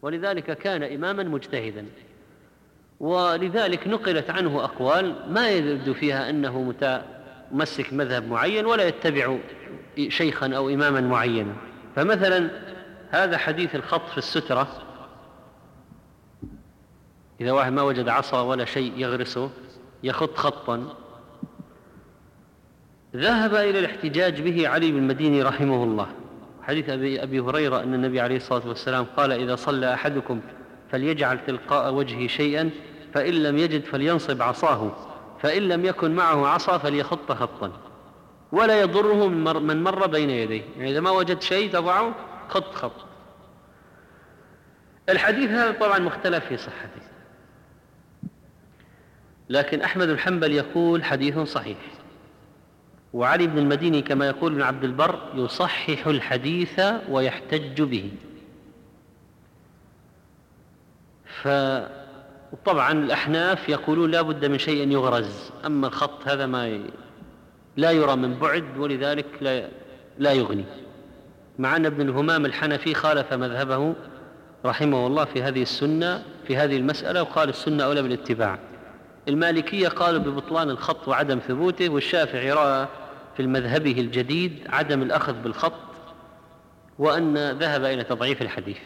ولذلك كان إماما مجتهدا، ولذلك نقلت عنه أقوال ما يبدو فيها أنه متمسك مذهب معين ولا يتبع شيخا أو إماما معينا. فمثلا هذا حديث الخط في السترة، إذا واحد ما وجد عصا ولا شيء يغرسه يخط خطا، ذهب إلى الاحتجاج به علي بن المديني رحمه الله. حديث أبي هريرة أن النبي عليه الصلاة والسلام قال: إذا صلى أحدكم فليجعل تلقاء وجهه شيئا، فإن لم يجد فلينصب عصاه، فإن لم يكن معه عصا فليخط خطا ولا يضره من مر بين يديه. يعني إذا ما وجد شيء تضعه خط خط. الحديث هذا طبعا مختلف في صحته، لكن أحمد بن حنبل يقول حديث صحيح، وعلي بن المديني كما يقول ابن عبد البر يصحح الحديث ويحتج به. فطبعا الأحناف يقولون لا بد من شيء يغرز، أما الخط هذا لا يرى من بعد، ولذلك لا يغني، مع أن ابن الهمام الحنفي خالف مذهبه رحمه الله في هذه السنة في هذه المسألة، وقال السنة أولى بالاتباع. المالكية قالوا ببطلان الخط وعدم ثبوته، والشافعي رأى في مذهبه الجديد عدم الأخذ بالخط، وأن ذهب إلى تضعيف الحديث.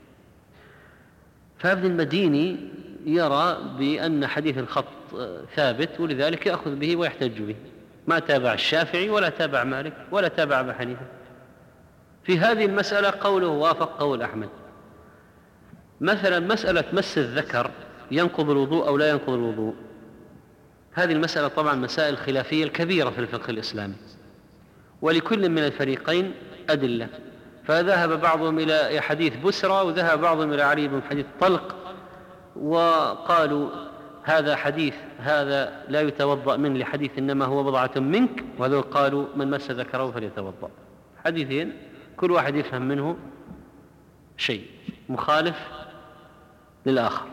فابن المديني يرى بأن حديث الخط ثابت، ولذلك يأخذ به ويحتج به، ما تابع الشافعي ولا تابع مالك ولا تابع أبا حنيفة. في هذه المسألة قوله وافق قول أحمد. مثلا مسألة مس الذكر ينقض الوضوء أو لا ينقض الوضوء، هذه المسألة طبعا مسائل خلافية الكبيرة في الفقه الإسلامي، ولكل من الفريقين أدلة. فذهب بعضهم إلى حديث بسرى، وذهب بعضهم إلى علي بن حديث طلق، وقالوا هذا حديث هذا لا يتوضأ منه لحديث إنما هو بضعة منك، وهذول قالوا من مس ذكره فليتوضأ. حديثين كل واحد يفهم منه شيء مخالف للآخر.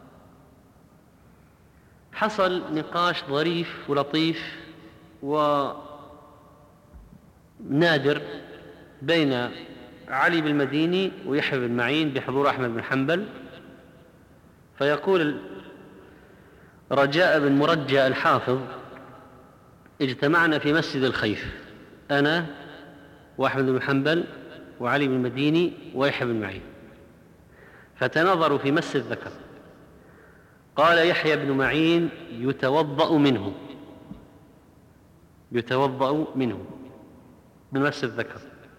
حصل نقاش ظريف ولطيف ونادر بين علي بن المديني ويحيى بن معين بحضور أحمد بن حنبل. فيقول رجاء بن مرجى الحافظ: اجتمعنا في مسجد الخيف أنا وأحمد بن حنبل وعلي بن المديني ويحيى بن معين، فتنظروا في مس الذكر. قال يحيى بن معين: يتوضأ منه بمس الذكر.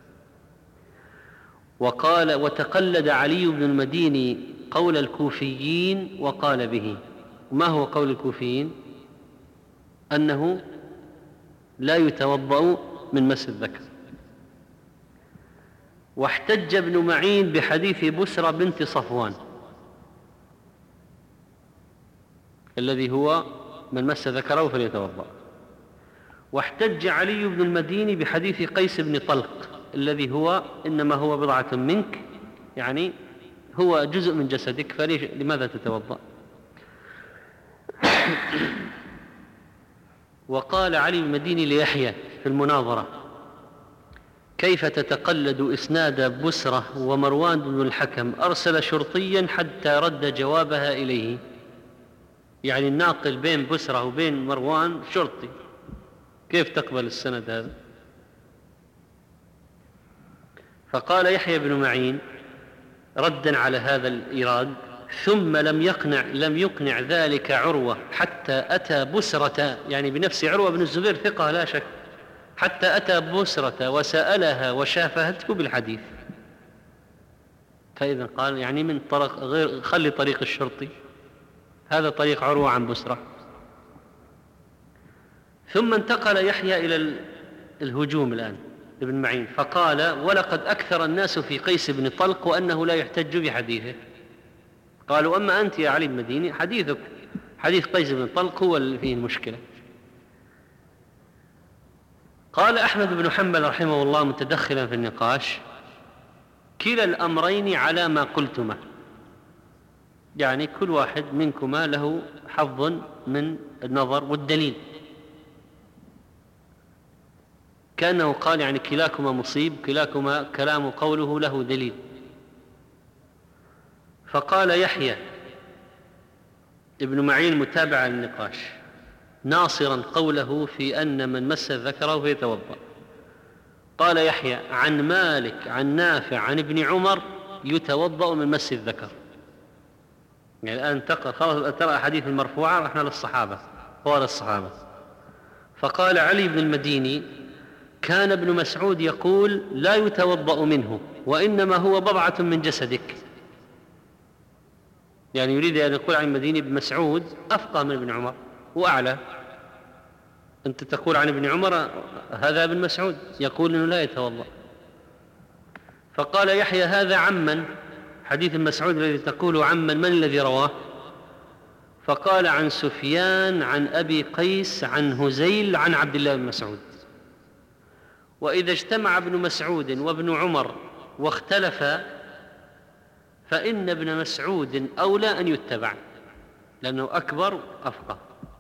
وقال: وتقلد علي بن المديني قول الكوفيين وقال به. ما هو قول الكوفيين؟ أنه لا يتوضأ من مس الذكر. واحتج ابن معين بحديث بسرى بنت صفوان الذي هو من مس ذكره فليتوضأ. واحتج علي بن المديني بحديث قيس بن طلق الذي هو إنما هو بضعة منك، يعني هو جزء من جسدك، فلماذا تتوضأ؟ وقال علي بن المديني ليحيى في المناظرة: كيف تتقلد إسناد بسرة ومروان بن الحكم أرسل شرطيا حتى رد جوابها إليه؟ يعني الناقل بين بسرة وبين مروان شرطي، كيف تقبل السند هذا؟ فقال يحيى بن معين ردا على هذا الإيراد: ثم لم يقنع ذلك عروة حتى أتى بسرة، يعني بنفس عروة بن الزبير ثقة لا شك، حتى أتى بسرة وسألها وشافهته بالحديث. فإذا قال يعني من طريق غير، خلي طريق الشرطي، هذا طريق عروة عن بسرة. ثم انتقل يحيى إلى الهجوم الآن ابن معين، فقال: ولقد أكثر الناس في قيس بن طلق وأنه لا يحتج بحديثه. قالوا: أما أنت يا علي بن مديني حديثك حديث قيس بن طلق هو اللي فيه المشكلة. قال أحمد بن حنبل رحمه الله متدخلا في النقاش: كلا الأمرين على ما قلتما، يعني كل واحد منكما له حظ من النظر والدليل، كأنه قال يعني كلاكما مصيب، كلاكما كلام قوله له دليل. فقال يحيى ابن معين متابع للنقاش ناصرا قوله في أن من مس ذكره فيتوضأ. قال يحيى عن مالك عن نافع عن ابن عمر يتوضأ من مس الذكر. يعني الآن ترى أحاديث المرفوعة رحنا للصحابة قال الصحابة. فقال علي بن المديني كان ابن مسعود يقول لا يتوضأ منه وإنما هو بضعة من جسدك. يعني يريد أن يقول عن المديني بن مسعود أفقه من ابن عمر وأعلى. أنت تقول عن ابن عمر هذا ابن مسعود يقول إنه لا يتوضأ. فقال يحيى هذا عمن حديث مسعود الذي تقول عمن من الذي رواه؟ فقال عن سفيان عن أبي قيس عن هزيل عن عبد الله بن مسعود. وإذا اجتمع ابن مسعود وابن عمر واختلفا فإن ابن مسعود أولى أن يتبع لأنه أكبر أفقه.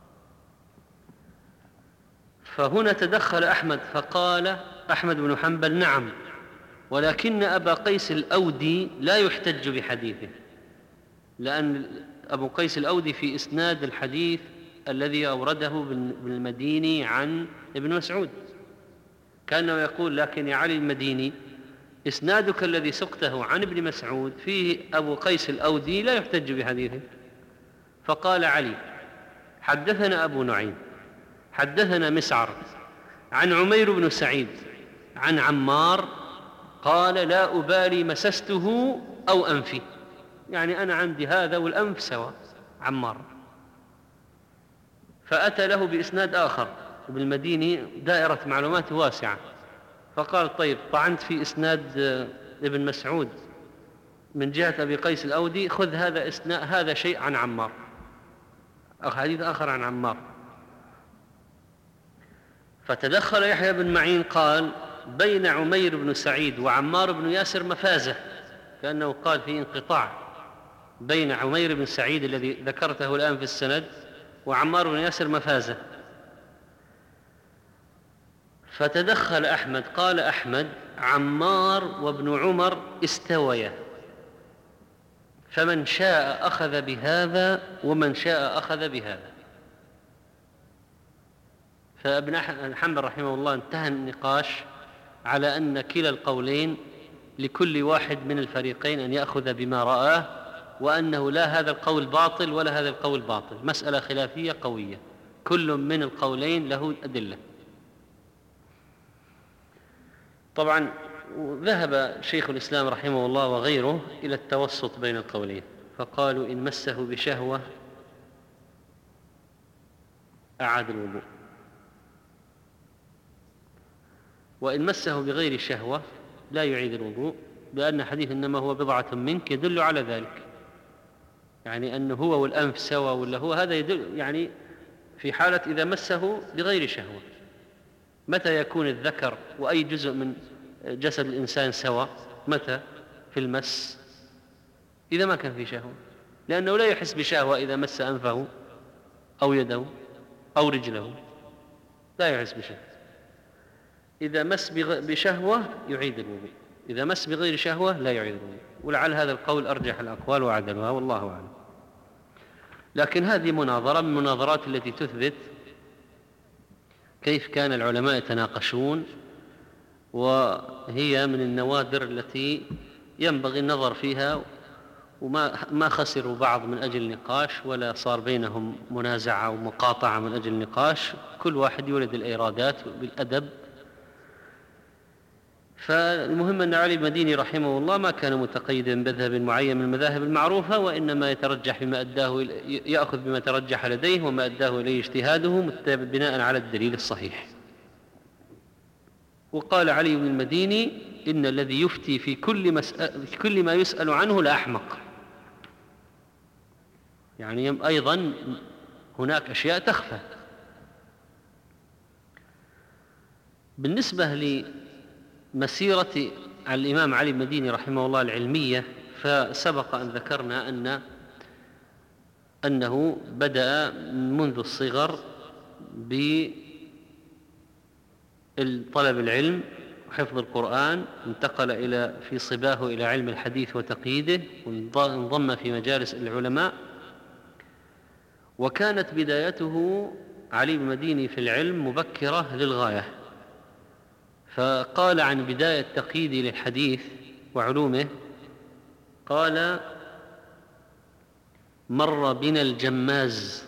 فهنا تدخل أحمد فقال أحمد بن حنبل نعم ولكن أبا قيس الأودي لا يحتج بحديثه لأن أبو قيس الأودي في إسناد الحديث الذي أورده ابن المديني عن ابن مسعود كأنه يقول لكن يا علي المديني إسنادك الذي سقته عن ابن مسعود فيه أبو قيس الأودي لا يحتج بحديثه. فقال علي حدثنا أبو نعيم حدثنا مسعر عن عمير بن سعيد عن عمار قال لا أبالي مسسته أو أنفي. يعني أنا عندي هذا والأنف سوا عمار. فأتى له بإسناد آخر ابن المديني دائرة معلومات واسعة فقال طيب طعنت في إسناد ابن مسعود من جهة أبي قيس الأودي خذ هذا شيء عن عمار حديث آخر عن عمار. فتدخل يحيى بن معين قال بين عمير بن سعيد وعمار بن ياسر مفازة كأنه قال في انقطاع بين عمير بن سعيد الذي ذكرته الآن في السند وعمار بن ياسر مفازة. فتدخل أحمد قال أحمد عمار وابن عمر استويا فمن شاء أخذ بهذا ومن شاء أخذ بهذا. فابن حنبل رحمه الله انتهى النقاش على أن كلا القولين لكل واحد من الفريقين أن يأخذ بما رآه وأنه لا هذا القول باطل ولا هذا القول باطل. مسألة خلافية قوية كل من القولين له أدلة. طبعا ذهب شيخ الإسلام رحمه الله وغيره إلى التوسط بين القولين فقالوا إن مسه بشهوة أعاد الوضوء وإن مسه بغير شهوة لا يعيد الوضوء لأن حديث إنما هو بضعة منك يدل على ذلك. يعني أنه هو والأنف سوا ولا هو هذا يدل يعني في حالة إذا مسه بغير شهوة. متى يكون الذكر وأي جزء من جسد الإنسان سوا؟ متى في المس؟ إذا ما كان في شهوة لأنه لا يحس بشهوة إذا مس أنفه أو يده أو رجله لا يحس بشهوة. إذا مس بشهوة يعيد الوضوء إذا مس بغير شهوة لا يعيد الوضوء. ولعل هذا القول أرجح الأقوال وعدلها والله أعلم. لكن هذه مناظرة من المناظرات التي تثبت كيف كان العلماء يتناقشون وهي من النوادر التي ينبغي النظر فيها وما خسروا بعض من أجل النقاش ولا صار بينهم منازعة ومقاطعة من أجل النقاش. كل واحد يولد الإيرادات بالأدب. فالمهم أن علي المديني رحمه الله ما كان متقيدا بمذهب معين من المذاهب المعروفة وإنما يترجح بما أداه يأخذ بما ترجح لديه وما أداه إليه اجتهاده بناء على الدليل الصحيح. وقال علي بن المديني إن الذي يفتي في كل ما يسأل عنه لأحمق. يعني أيضا هناك أشياء تخفى. بالنسبة لمسيرة الإمام علي المديني رحمه الله العلمية فسبق أن ذكرنا أنه بدأ منذ الصغر بطلب العلم وحفظ القرآن انتقل في صباه إلى علم الحديث وتقييده، وانضم في مجالس العلماء. وكانت بدايته علي بن المديني في العلم مبكرة للغاية، فقال عن بداية تقييدي للحديث وعلومه، قال: مر بنا الجماز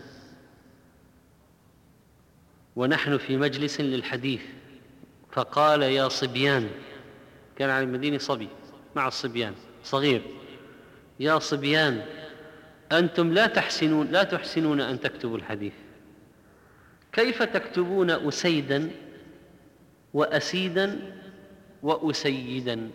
ونحن في مجلس للحديث، فقال: يا صبيان، كان علي المديني صبي مع الصبيان صغير، يا صبيان، أنتم لا تحسنون أن تكتبوا الحديث، كيف تكتبون أسيدا وأسيدا وأسيدا؟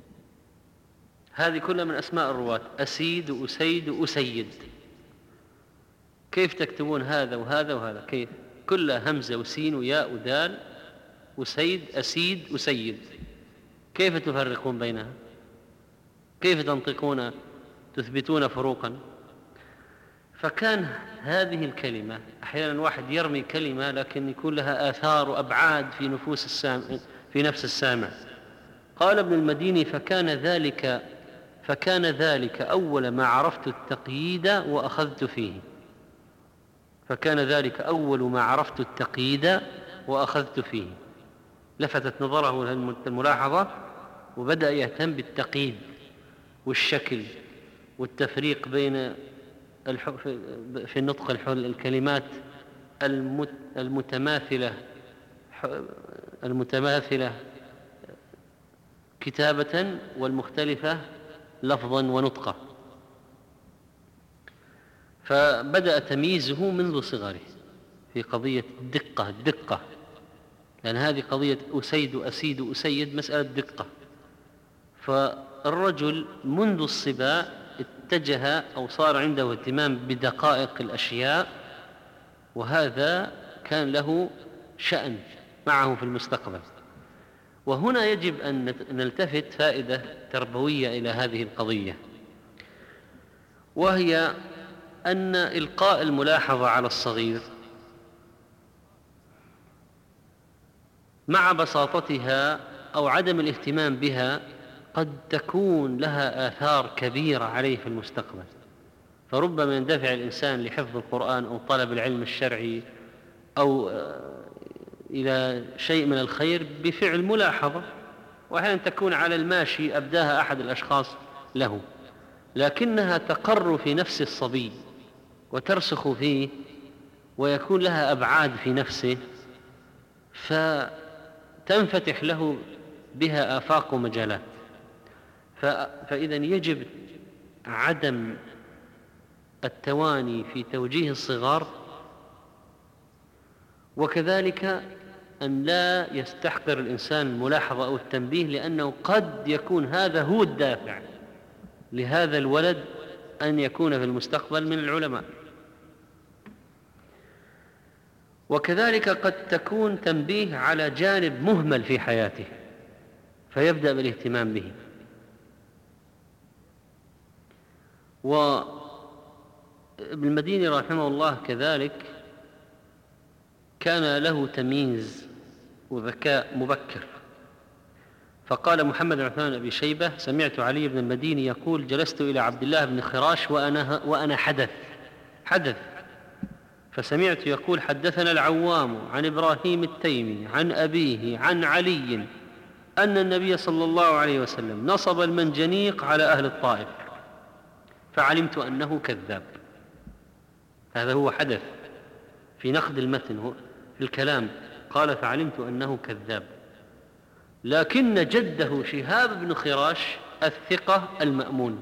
هذه كلها من أسماء الرواة، أسيد وأسيد وأسيد، كيف تكتبون هذا وهذا وهذا؟ كيف؟ كلها همزة وسين وياء ودال، أسيد أسيد أسيد، كيف تفرقون بينها؟ كيف تنطقون تثبتون فروقا؟ فكان هذه الكلمة أحيانا واحد يرمي كلمة لكن يكون لها آثار وأبعاد في نفس السامع. قال ابن المديني: فكان ذلك أول ما عرفت التقييد وأخذت فيه. فكان ذلك أول ما عرفت التقييد وأخذت فيه. لفتت نظره الملاحظة وبدأ يهتم بالتقييد والشكل والتفريق بين في النطق الكلمات المتماثلة كتابة والمختلفة لفظا ونطقا. فبدأ تمييزه منذ صغره في قضية الدقة، لأن هذه قضية أسيد أسيد أسيد مسألة دقة. فالرجل منذ الصبا اتجه أو صار عنده اهتمام بدقائق الأشياء، وهذا كان له شأن معه في المستقبل. وهنا يجب أن نلتفت فائدة تربوية إلى هذه القضية، وهي أن إلقاء الملاحظة على الصغير مع بساطتها أو عدم الاهتمام بها قد تكون لها آثار كبيرة عليه في المستقبل. فربما يندفع الإنسان لحفظ القرآن أو طلب العلم الشرعي أو إلى شيء من الخير بفعل ملاحظة، وأحيانا تكون على الماشي أبداها أحد الأشخاص له، لكنها تقر في نفس الصبي وترسخ فيه ويكون لها أبعاد في نفسه، فتنفتح له بها آفاق ومجالات. فإذا يجب عدم التواني في توجيه الصغار، وكذلك أن لا يستحقر الإنسان الملاحظة أو التنبيه، لأنه قد يكون هذا هو الدافع لهذا الولد أن يكون في المستقبل من العلماء. وكذلك قد تكون تنبيه على جانب مهمل في حياته فيبدأ بالاهتمام به. وابن المديني رحمه الله كذلك كان له تمييز وذكاء مبكر. فقال محمد بن عثمان بن أبي شيبة: سمعت علي بن المديني يقول: جلست إلى عبد الله بن خراش وأنا حدث، فسمعت يقول: حدثنا العوام عن إبراهيم التيمي عن أبيه عن علي أن النبي صلى الله عليه وسلم نصب المنجنيق على أهل الطائف، فعلمت أنه كذاب. هذا هو حدث في نقد المتن في الكلام، قال: فعلمت أنه كذاب. لكن جده شهاب بن خراش الثقة المأمون،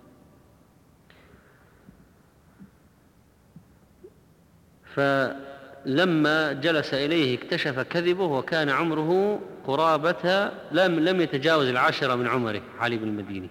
فلما جلس إليه اكتشف كذبه، وكان عمره قرابة لم يتجاوز 10 من عمره علي بن المديني.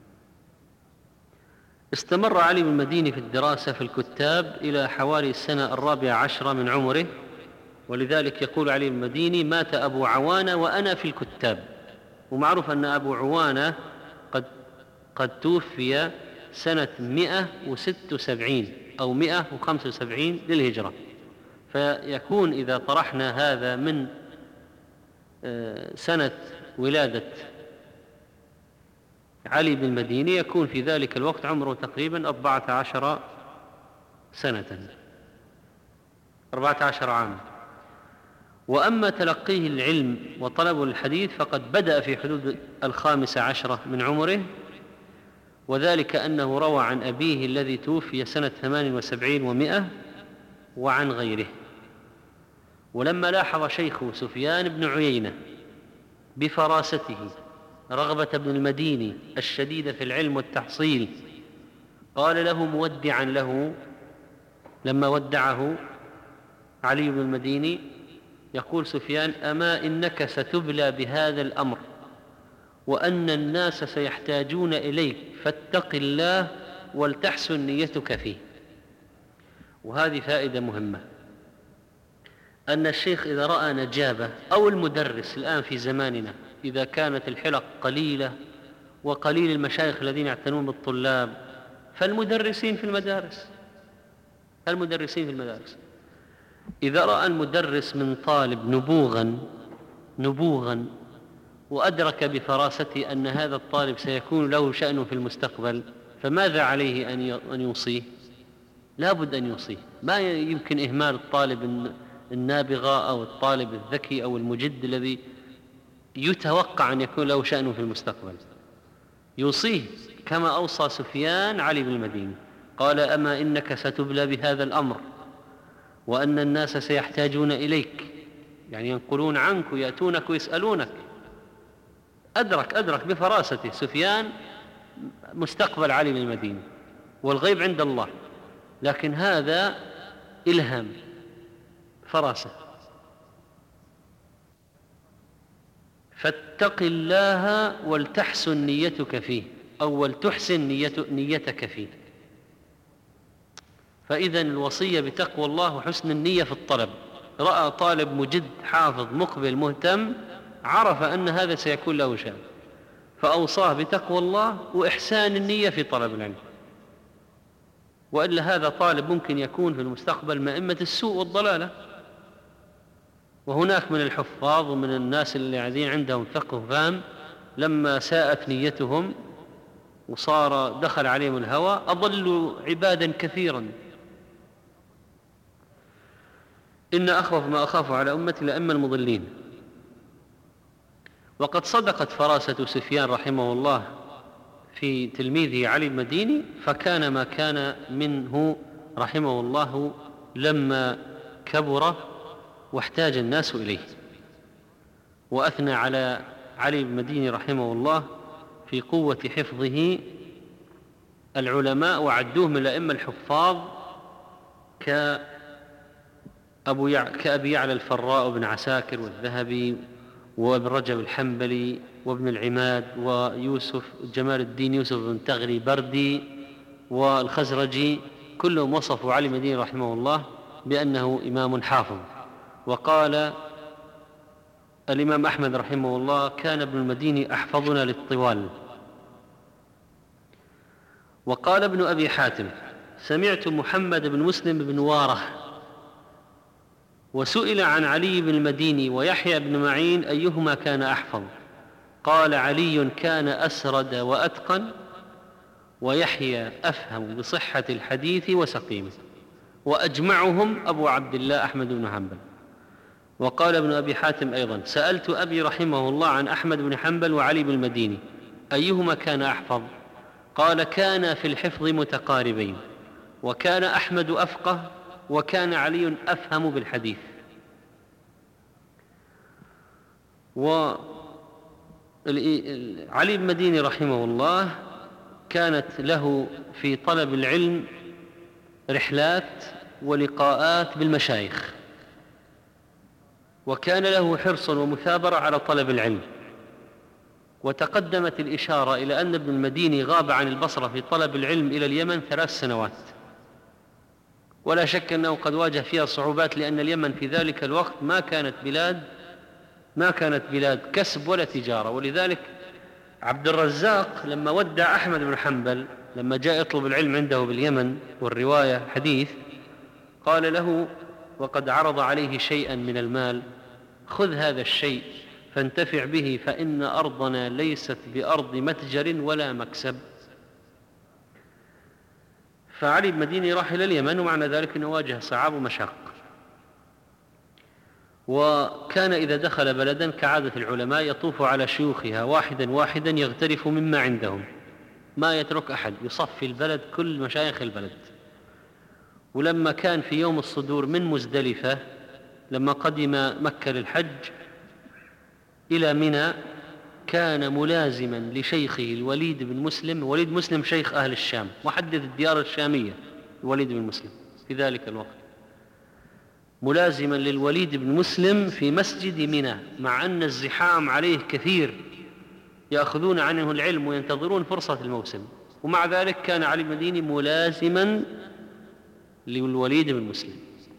استمر علي بن المديني في الدراسة في الكتاب إلى حوالي السنة 14 من عمره، ولذلك يقول علي بن المديني: مات أبو عوانة وأنا في الكتاب. ومعروف أن أبو عوانة قد توفي سنة 176 أو 175 للهجرة، فيكون إذا طرحنا هذا من سنة ولادة علي بن المديني يكون في ذلك الوقت عمره تقريبا 14 سنة، 14 عاما. وأما تلقيه العلم وطلبه الحديث فقد بدأ في حدود 15 من عمره، وذلك أنه روى عن أبيه الذي توفي سنة 78 و100 وعن غيره. ولما لاحظ شيخه سفيان بن عيينة بفراسته رغبة بن المديني الشديدة في العلم والتحصيل قال له مودعا له لما ودعه علي بن المديني، يقول سفيان: أما إنك ستبلى بهذا الأمر وأن الناس سيحتاجون إليك فاتق الله ولتحسن نيتك فيه. وهذه فائدة مهمة، أن الشيخ إذا رأى نجابة أو المدرس الآن في زماننا إذا كانت الحلق قليلة وقليل المشايخ الذين يعتنون بالطلاب فالمدرسين في المدارس، إذا رأى المدرس من طالب نبوغا وأدرك بفراسته أن هذا الطالب سيكون له شأن في المستقبل، فماذا عليه أن يوصيه؟ لا بد أن يوصيه. ما يمكن إهمال الطالب النابغة أو الطالب الذكي أو المجد الذي يتوقع أن يكون له شأن في المستقبل. يوصيه كما أوصى سفيان علي بن المديني، قال: أما إنك ستبلى بهذا الأمر وأن الناس سيحتاجون إليك، يعني ينقلون عنك ويأتونك ويسألونك. أدرك بفراسته سفيان مستقبل علي بن المديني، والغيب عند الله، لكن هذا إلهام، فراسة. فاتق الله ولتحسن نيتك فيه، أو ولتحسن نيتك فيه. فإذا الوصية بتقوى الله وحسن النية في الطلب. رأى طالب مجد حافظ مقبل مهتم، عرف أن هذا سيكون له شأن، فأوصاه بتقوى الله وإحسان النية في طلب العلم. وإلا هذا طالب ممكن يكون في المستقبل مائمة السوء والضلالة. وهناك من الحفاظ ومن الناس اللي قاعدين عندهم فقه وفهم لما ساءت نيتهم وصار دخل عليهم الهوى أضلوا عبادا كثيرا. إن أخوف ما أخاف على أمتي لأما المضلين. وقد صدقت فراسة سفيان رحمه الله في تلميذه علي المديني، فكان ما كان منه رحمه الله لما كبر واحتاج الناس إليه. وأثنى على علي المديني رحمه الله في قوة حفظه العلماء، وعدوه من الأئمة الحفاظ كأبي يعلى الفراء وابن عساكر والذهبي وابن رجب الحنبلي وابن العماد ويوسف جمال الدين يوسف بن تغري بردي والخزرجي، كلهم وصفوا علي المديني رحمه الله بأنه إمام حافظ. وقال الإمام أحمد رحمه الله: كان ابن المديني أحفظنا للطوال. وقال ابن أبي حاتم: سمعت محمد بن مسلم بن واره وسئل عن علي بن المديني ويحيى بن معين أيهما كان أحفظ، قال: علي كان أسرد وأتقن، ويحيى أفهم بصحة الحديث وسقيمه، وأجمعهم أبو عبد الله أحمد بن حنبل. وقال ابن أبي حاتم أيضا: سألت أبي رحمه الله عن أحمد بن حنبل وعلي بن المديني أيهما كان أحفظ، قال: كان في الحفظ متقاربين، وكان أحمد أفقه، وكان علي أفهم بالحديث. وعلي بن المديني رحمه الله كانت له في طلب العلم رحلات ولقاءات بالمشايخ، وكان له حرص ومثابرة على طلب العلم. وتقدمت الإشارة إلى أن ابن المديني غاب عن البصرة في طلب العلم إلى اليمن 3 سنوات، ولا شك أنه قد واجه فيها صعوبات، لأن اليمن في ذلك الوقت ما كانت بلاد كسب ولا تجارة. ولذلك عبد الرزاق لما ودع أحمد بن حنبل لما جاء يطلب العلم عنده باليمن والرواية حديث، قال له وقد عرض عليه شيئا من المال: خذ هذا الشيء فانتفع به فإن أرضنا ليست بأرض متجر ولا مكسب. فعلي بن مديني راح إلى اليمن، ومعنى ذلك أنه واجه صعاب ومشاق. وكان إذا دخل بلدا كعادة العلماء يطوف على شيوخها واحدا واحدا يغترف مما عندهم، ما يترك أحد، يصفي البلد كل مشايخ البلد. ولما كان في يوم الصدور من مزدلفة، لما قدم مكة للحج إلى منى، كان ملازما لشيخه الوليد بن مسلم. وليد مسلم شيخ أهل الشام، محدث الديار الشامية الوليد بن مسلم في ذلك الوقت، ملازما للوليد بن مسلم في مسجد منى، مع أن الزحام عليه كثير، يأخذون عنه العلم وينتظرون فرصة الموسم، ومع ذلك كان علي بن مديني ملازما للوليد بن مسلم،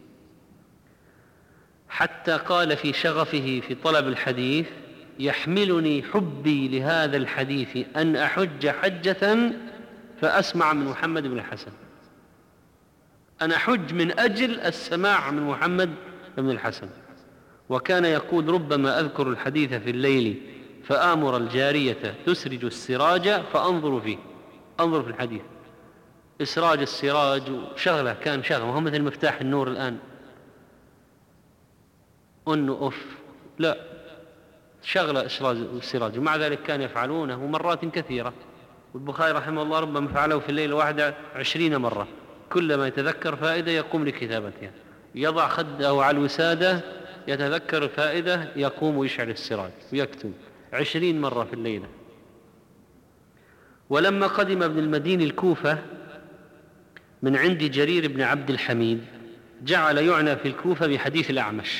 حتى قال في شغفه في طلب الحديث: يحملني حبي لهذا الحديث أن أحج حجة فأسمع من محمد بن الحسن. أنا أحج من أجل السماع من محمد بن الحسن. وكان يقول: ربما أذكر الحديث في الليل فآمر الجارية تسرج السراج فأنظر فيه، أنظر في الحديث، إسراج السراج وشغله، كان شغله، وهو مثل مفتاح النور الآن، أنه لا، شغل إسراج السراج، ومع ذلك كان يفعلونه مرات كثيرة. والبخاري رحمه الله ربما فعله في الليل واحدة 20 مرة، كلما يتذكر فائدة يقوم لكتابتها، يضع خده على الوسادة يتذكر الفائدة يقوم ويشعل السراج ويكتب 20 مرة في الليلة. ولما قدم ابن المديني الكوفة من عند جرير بن عبد الحميد، جعل يعنى في الكوفة بحديث الأعمش،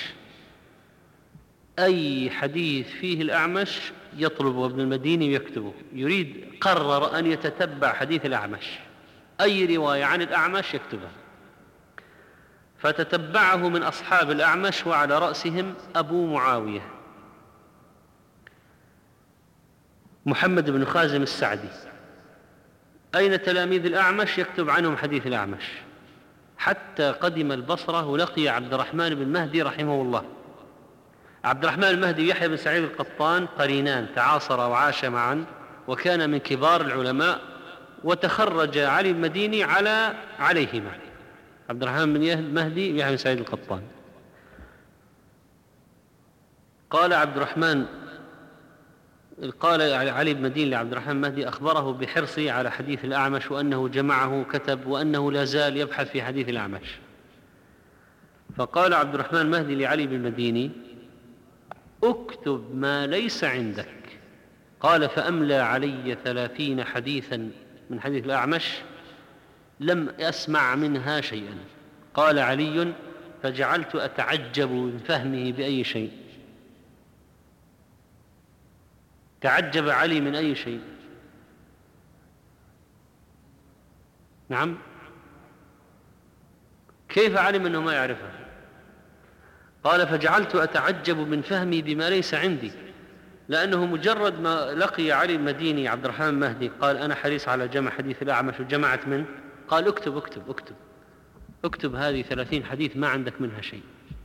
أي حديث فيه الأعمش يطلب ابن المديني ويكتبه، يريد، قرر أن يتتبع حديث الأعمش، أي رواية عن الأعمش يكتبها. فتتبعه من أصحاب الأعمش، وعلى رأسهم أبو معاوية محمد بن خازم السعدي. أين تلاميذ الأعمش؟ يكتب عنهم حديث الأعمش، حتى قدم البصرة ولقي عبد الرحمن بن مهدي رحمه الله. عبد الرحمن المهدي ويحيى بن سعيد القطان قرينان، تعاصرا وعاشا معا، وكان من كبار العلماء، وتخرج علي بن مديني عليهما، عبد الرحمن بن مهدي ويحيى بن سعيد القطان. قال علي بن مديني لعبد الرحمن مهدي: أخبره بحرصه على حديث الأعمش، وأنه جمعه كتب، وأنه لا زال يبحث في حديث الأعمش. فقال عبد الرحمن مهدي لعلي بن مديني: اكتب ما ليس عندك. قال: فأملى علي 30 حديثا من حديث الأعمش لم أسمع منها شيئا. قال علي: فجعلت أتعجب من فهمه بأي شيء. تعجب علي من أي شيء؟ نعم، كيف علم أنه ما يعرفه؟ قال: فجعلت أتعجب من فهمي بما ليس عندي، لأنه مجرد ما لقي علي المديني عبد الرحمن المهدي قال: أنا حريص على جمع حديث الأعمش، وجمعت منه، قال: اكتب اكتب اكتب اكتب هذه 30 حديث ما عندك منها شيء.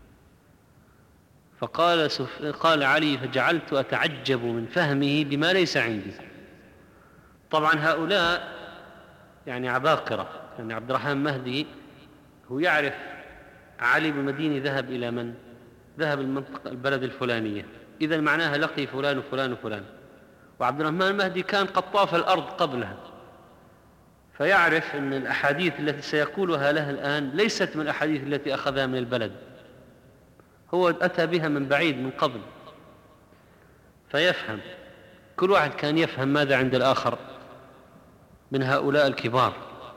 قال علي: فجعلت أتعجب من فهمه بما ليس عندي. طبعا هؤلاء يعني عباقرة، يعني عبد الرحمن المهدي هو يعرف علي بن مديني ذهب إلى من؟ ذهب المنطقة البلد الفلانية، إذا معناها لقي فلان وفلان وفلان، وعبد الرحمن المهدي كان قد طاف الأرض قبلها، فيعرف أن الأحاديث التي سيقولها له الآن ليست من الأحاديث التي أخذها من البلد، هو أتى بها من بعيد من قبل، فيفهم. كل واحد كان يفهم ماذا عند الآخر من هؤلاء الكبار.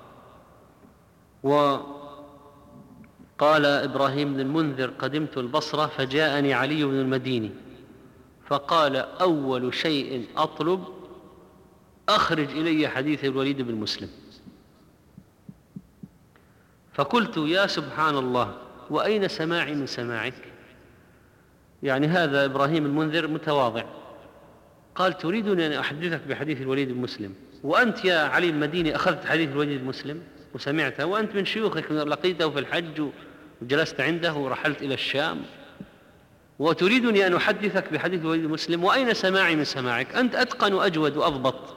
وقال إبراهيم بن المنذر: قدمت البصرة فجاءني علي بن المديني فقال: أول شيء أطلب أخرج إلي حديث الوليد بن مسلم. فقلت: يا سبحان الله، وأين سماعي من سماعك؟ يعني هذا إبراهيم المنذر متواضع، قال: تريدني أن أحدثك بحديث الوليد بن مسلم، وأنت يا علي المديني أخذت حديث الوليد بن مسلم وسمعته، وأنت من شيوخك لقيته في الحج وجلست عنده ورحلت إلى الشام؟ وتريدني أن أحدثك بحديث الوليد بن مسلم، وأين سماعي من سماعك؟ أنت أتقن وأجود وأضبط.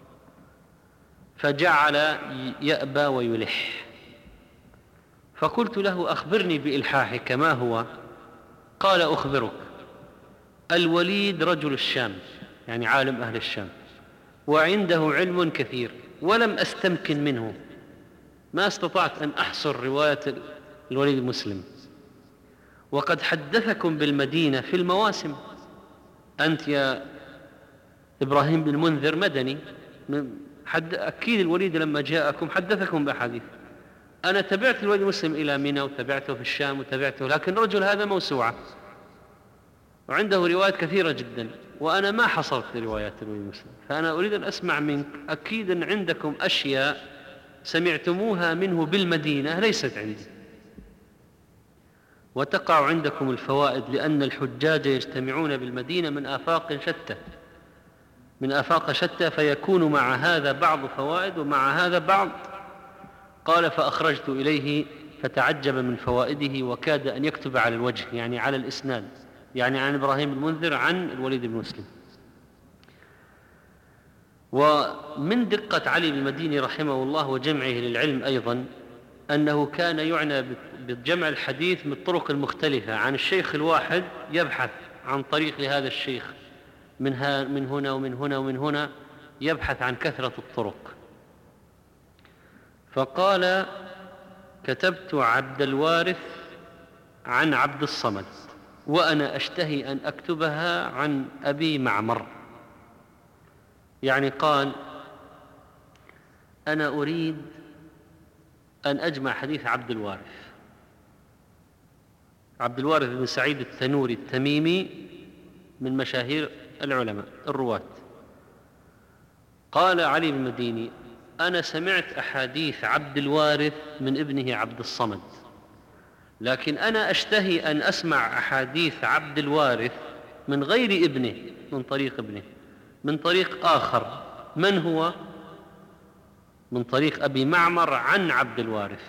فجعل يأبى ويلح. فقلت له: أخبرني بإلحاحك ما هو؟ قال: أخبرك. الوليد رجل الشام، يعني عالم أهل الشام، وعنده علم كثير، ولم أستمكن منه، ما استطعت أن أحصر رواية الوليد مسلم، وقد حدثكم بالمدينة في المواسم. أنت يا إبراهيم بن المنذر مدني، أكيد الوليد لما جاءكم حدثكم بأحاديث. أنا تبعت الوليد مسلم إلى منى، وتبعته في الشام، وتبعته، لكن الرجل هذا موسوعة وعنده روايات كثيرة جدا، وأنا ما حصلت روايات الوليد مسلم. فأنا أريد أن أسمع منك، أكيد أن عندكم أشياء سمعتموها منه بالمدينة ليست عندي، وتقع عندكم الفوائد، لأن الحجاج يجتمعون بالمدينة من آفاق شتى، فيكون مع هذا بعض فوائد ومع هذا بعض. قال: فأخرجت إليه فتعجب من فوائده، وكاد أن يكتب على الوجه، يعني على الإسناد، يعني عن إبراهيم المنذر عن الوليد بن مسلم. ومن دقة علي بن المديني رحمه الله وجمعه للعلم أيضا أنه كان يعنى بجمع الحديث من الطرق المختلفة عن الشيخ الواحد، يبحث عن طريق لهذا الشيخ من هنا ومن هنا ومن هنا، يبحث عن كثرة الطرق. فقال: كتبت عبد الوارث عن عبد الصمد، وأنا أشتهي أن أكتبها عن أبي معمر. يعني قال: أنا أريد أن أجمع حديث عبد الوارث بن سعيد التنوري التميمي، من مشاهير العلماء الرواة. قال علي بن المديني: أنا سمعت أحاديث عبد الوارث من ابنه عبد الصمد، لكن أنا أشتهي أن أسمع أحاديث عبد الوارث من غير ابنه، من طريق ابنه، من طريق آخر. من هو؟ من طريق أبي معمر عن عبد الوارث،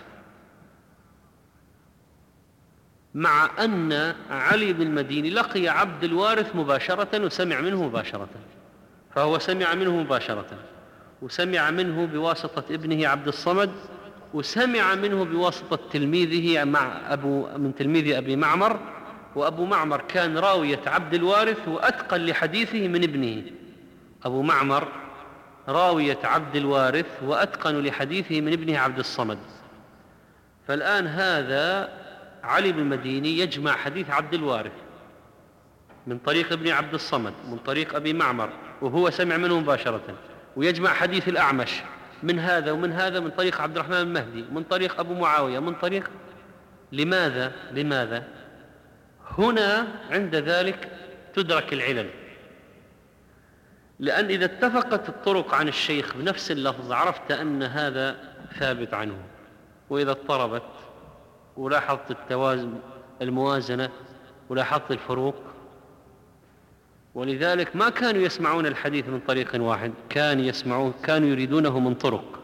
مع أن علي بن المديني لقي عبد الوارث مباشرة وسمع منه مباشرة، فهو سمع منه مباشرة، وسمع منه بواسطة ابنه عبد الصمد، وسمع منه بواسطة تلميذه من تلميذ أبي معمر. وأبو معمر كان راوية عبد الوارث وأتقن لحديثه من ابنه. أبو معمر راوية عبد الوارث وأتقن لحديثه من ابنه عبد الصمد. فالآن هذا علي بن المديني يجمع حديث عبد الوارث من طريق ابن عبد الصمد من طريق أبي معمر، وهو سمع منه مباشرة، ويجمع حديث الأعمش من هذا ومن هذا، من طريق عبد الرحمن المهدي، من طريق أبو معاوية، من طريق. لماذا؟ هنا عند ذلك تدرك العلل، لأن إذا اتفقت الطرق عن الشيخ بنفس اللفظ عرفت أن هذا ثابت عنه، وإذا اضطربت ولاحظت الموازنة ولاحظت الفروق. ولذلك ما كانوا يسمعون الحديث من طريق واحد، كانوا يريدونه من طرق.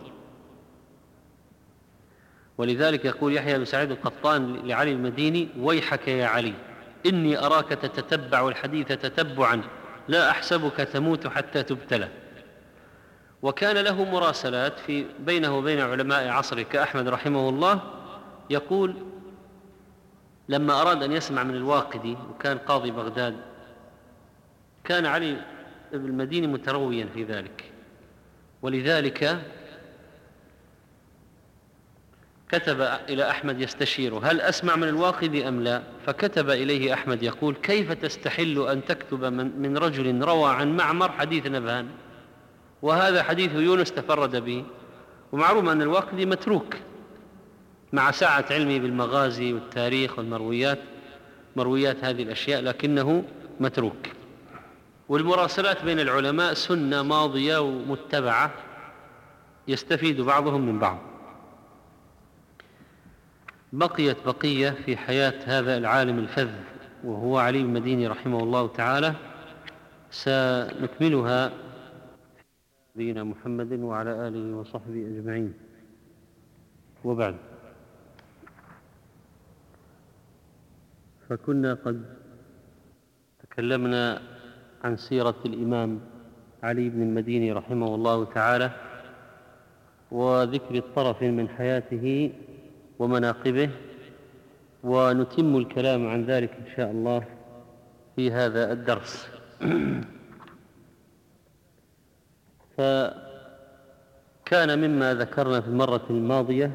ولذلك يقول يحيى بن سعيد القطان لعلي المديني: ويحك يا علي، إني أراك تتتبع الحديث تتبعا، لا أحسبك تموت حتى تبتلى. وكان له مراسلات بينه وبين علماء عصره كأحمد رحمه الله. يقول: لما أراد أن يسمع من الواقدي، وكان قاضي بغداد، كان علي بن المديني مترويا في ذلك، ولذلك كتب إلى أحمد يستشيره: هل أسمع من الواقدي أم لا؟ فكتب إليه أحمد يقول: كيف تستحل أن تكتب من رجل روى عن معمر حديث نبهان، وهذا حديث يونس تفرد به، ومعلوم أن الواقدي متروك مع سعة علمه بالمغازي والتاريخ والمرويات، مرويات هذه الأشياء، لكنه متروك. والمراسلات بين العلماء سنة ماضية ومتبعة، يستفيد بعضهم من بعض. بقيت بقية في حياة هذا العالم الفذ وهو علي بن المديني رحمه الله تعالى، سنكملها في نبينا محمد وعلى آله وصحبه أجمعين. وبعد، فكنا قد تكلمنا عن سيرة الإمام علي بن المديني رحمه الله تعالى وذكر طرف من حياته ومناقبه، ونتم الكلام عن ذلك إن شاء الله في هذا الدرس. فكان مما ذكرنا في المرة الماضية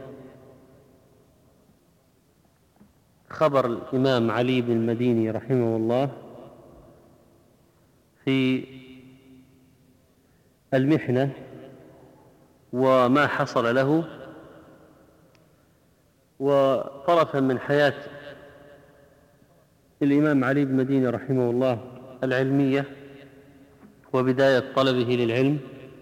خبر الإمام علي بن المديني رحمه الله في المحنة وما حصل له، وطرفا من حياة الإمام علي بن المديني رحمه الله العلمية وبداية طلبه للعلم،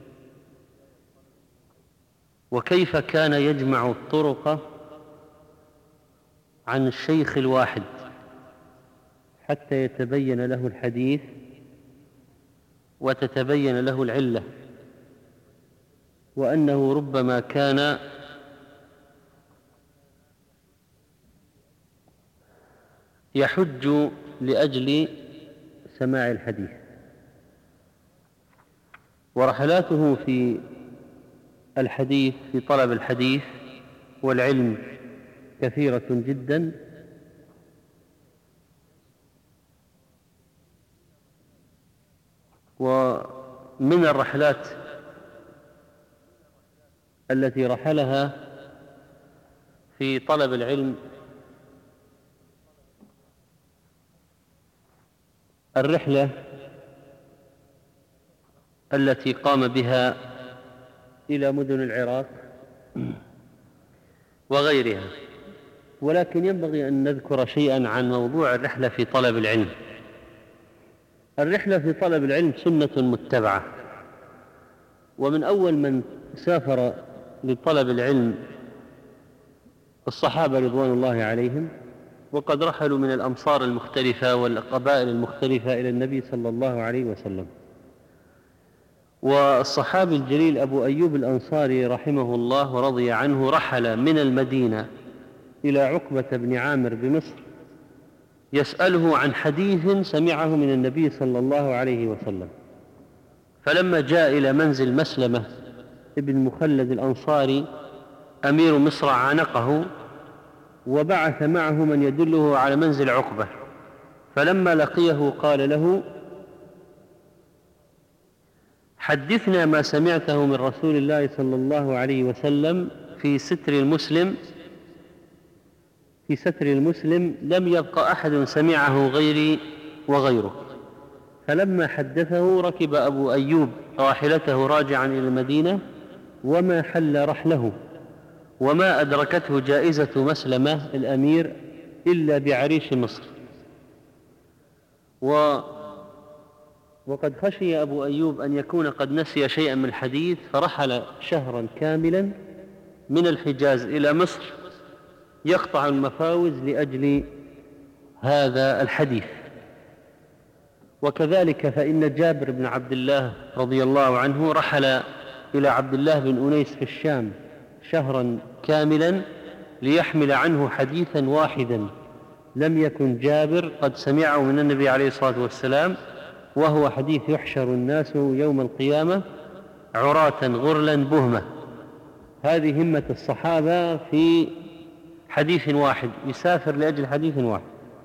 وكيف كان يجمع الطرق عن الشيخ الواحد حتى يتبين له الحديث وتتبين له العلة، وأنه ربما كان يحج لأجل سماع الحديث. ورحلاته في الحديث في طلب الحديث والعلم كثيرة جدا، ومن الرحلات التي رحلها في طلب العلم الرحلة التي قام بها إلى مدن العراق وغيرها. ولكن ينبغي أن نذكر شيئا عن موضوع الرحلة في طلب العلم. الرحلة في طلب العلم سنة متبعة، ومن أول من سافر لطلب العلم الصحابة رضوان الله عليهم، وقد رحلوا من الأمصار المختلفة والقبائل المختلفة إلى النبي صلى الله عليه وسلم. والصحابي الجليل أبو أيوب الأنصاري رحمه الله ورضي عنه رحل من المدينة إلى عقبة بن عامر بمصر يسأله عن حديث سمعه من النبي صلى الله عليه وسلم، فلما جاء إلى منزل مسلمة ابن مخلد الأنصاري أمير مصر عانقه وبعث معه من يدله على منزل عقبة، فلما لقيه قال له: حدثنا ما سمعته من رسول الله صلى الله عليه وسلم في ستر المسلم لم يبق أحد سمعه غيري وغيره. فلما حدثه ركب أبو أيوب راحلته راجعا إلى المدينة وما حل رحله، وما أدركته جائزة مسلمة الأمير إلا بعريش مصر. وقد خشي أبو أيوب أن يكون قد نسي شيئا من الحديث، فرحل شهرا كاملا من الحجاز إلى مصر يقطع المفاوز لأجل هذا الحديث. وكذلك فإن جابر بن عبد الله رضي الله عنه رحل إلى عبد الله بن أنيس في الشام شهرا كاملا ليحمل عنه حديثا واحدا لم يكن جابر قد سمعه من النبي عليه الصلاة والسلام، وهو حديث: يحشر الناس يوم القيامة عراة غرلا بهمة. هذه همة الصحابة في حديث واحد، يسافر لأجل حديث واحد.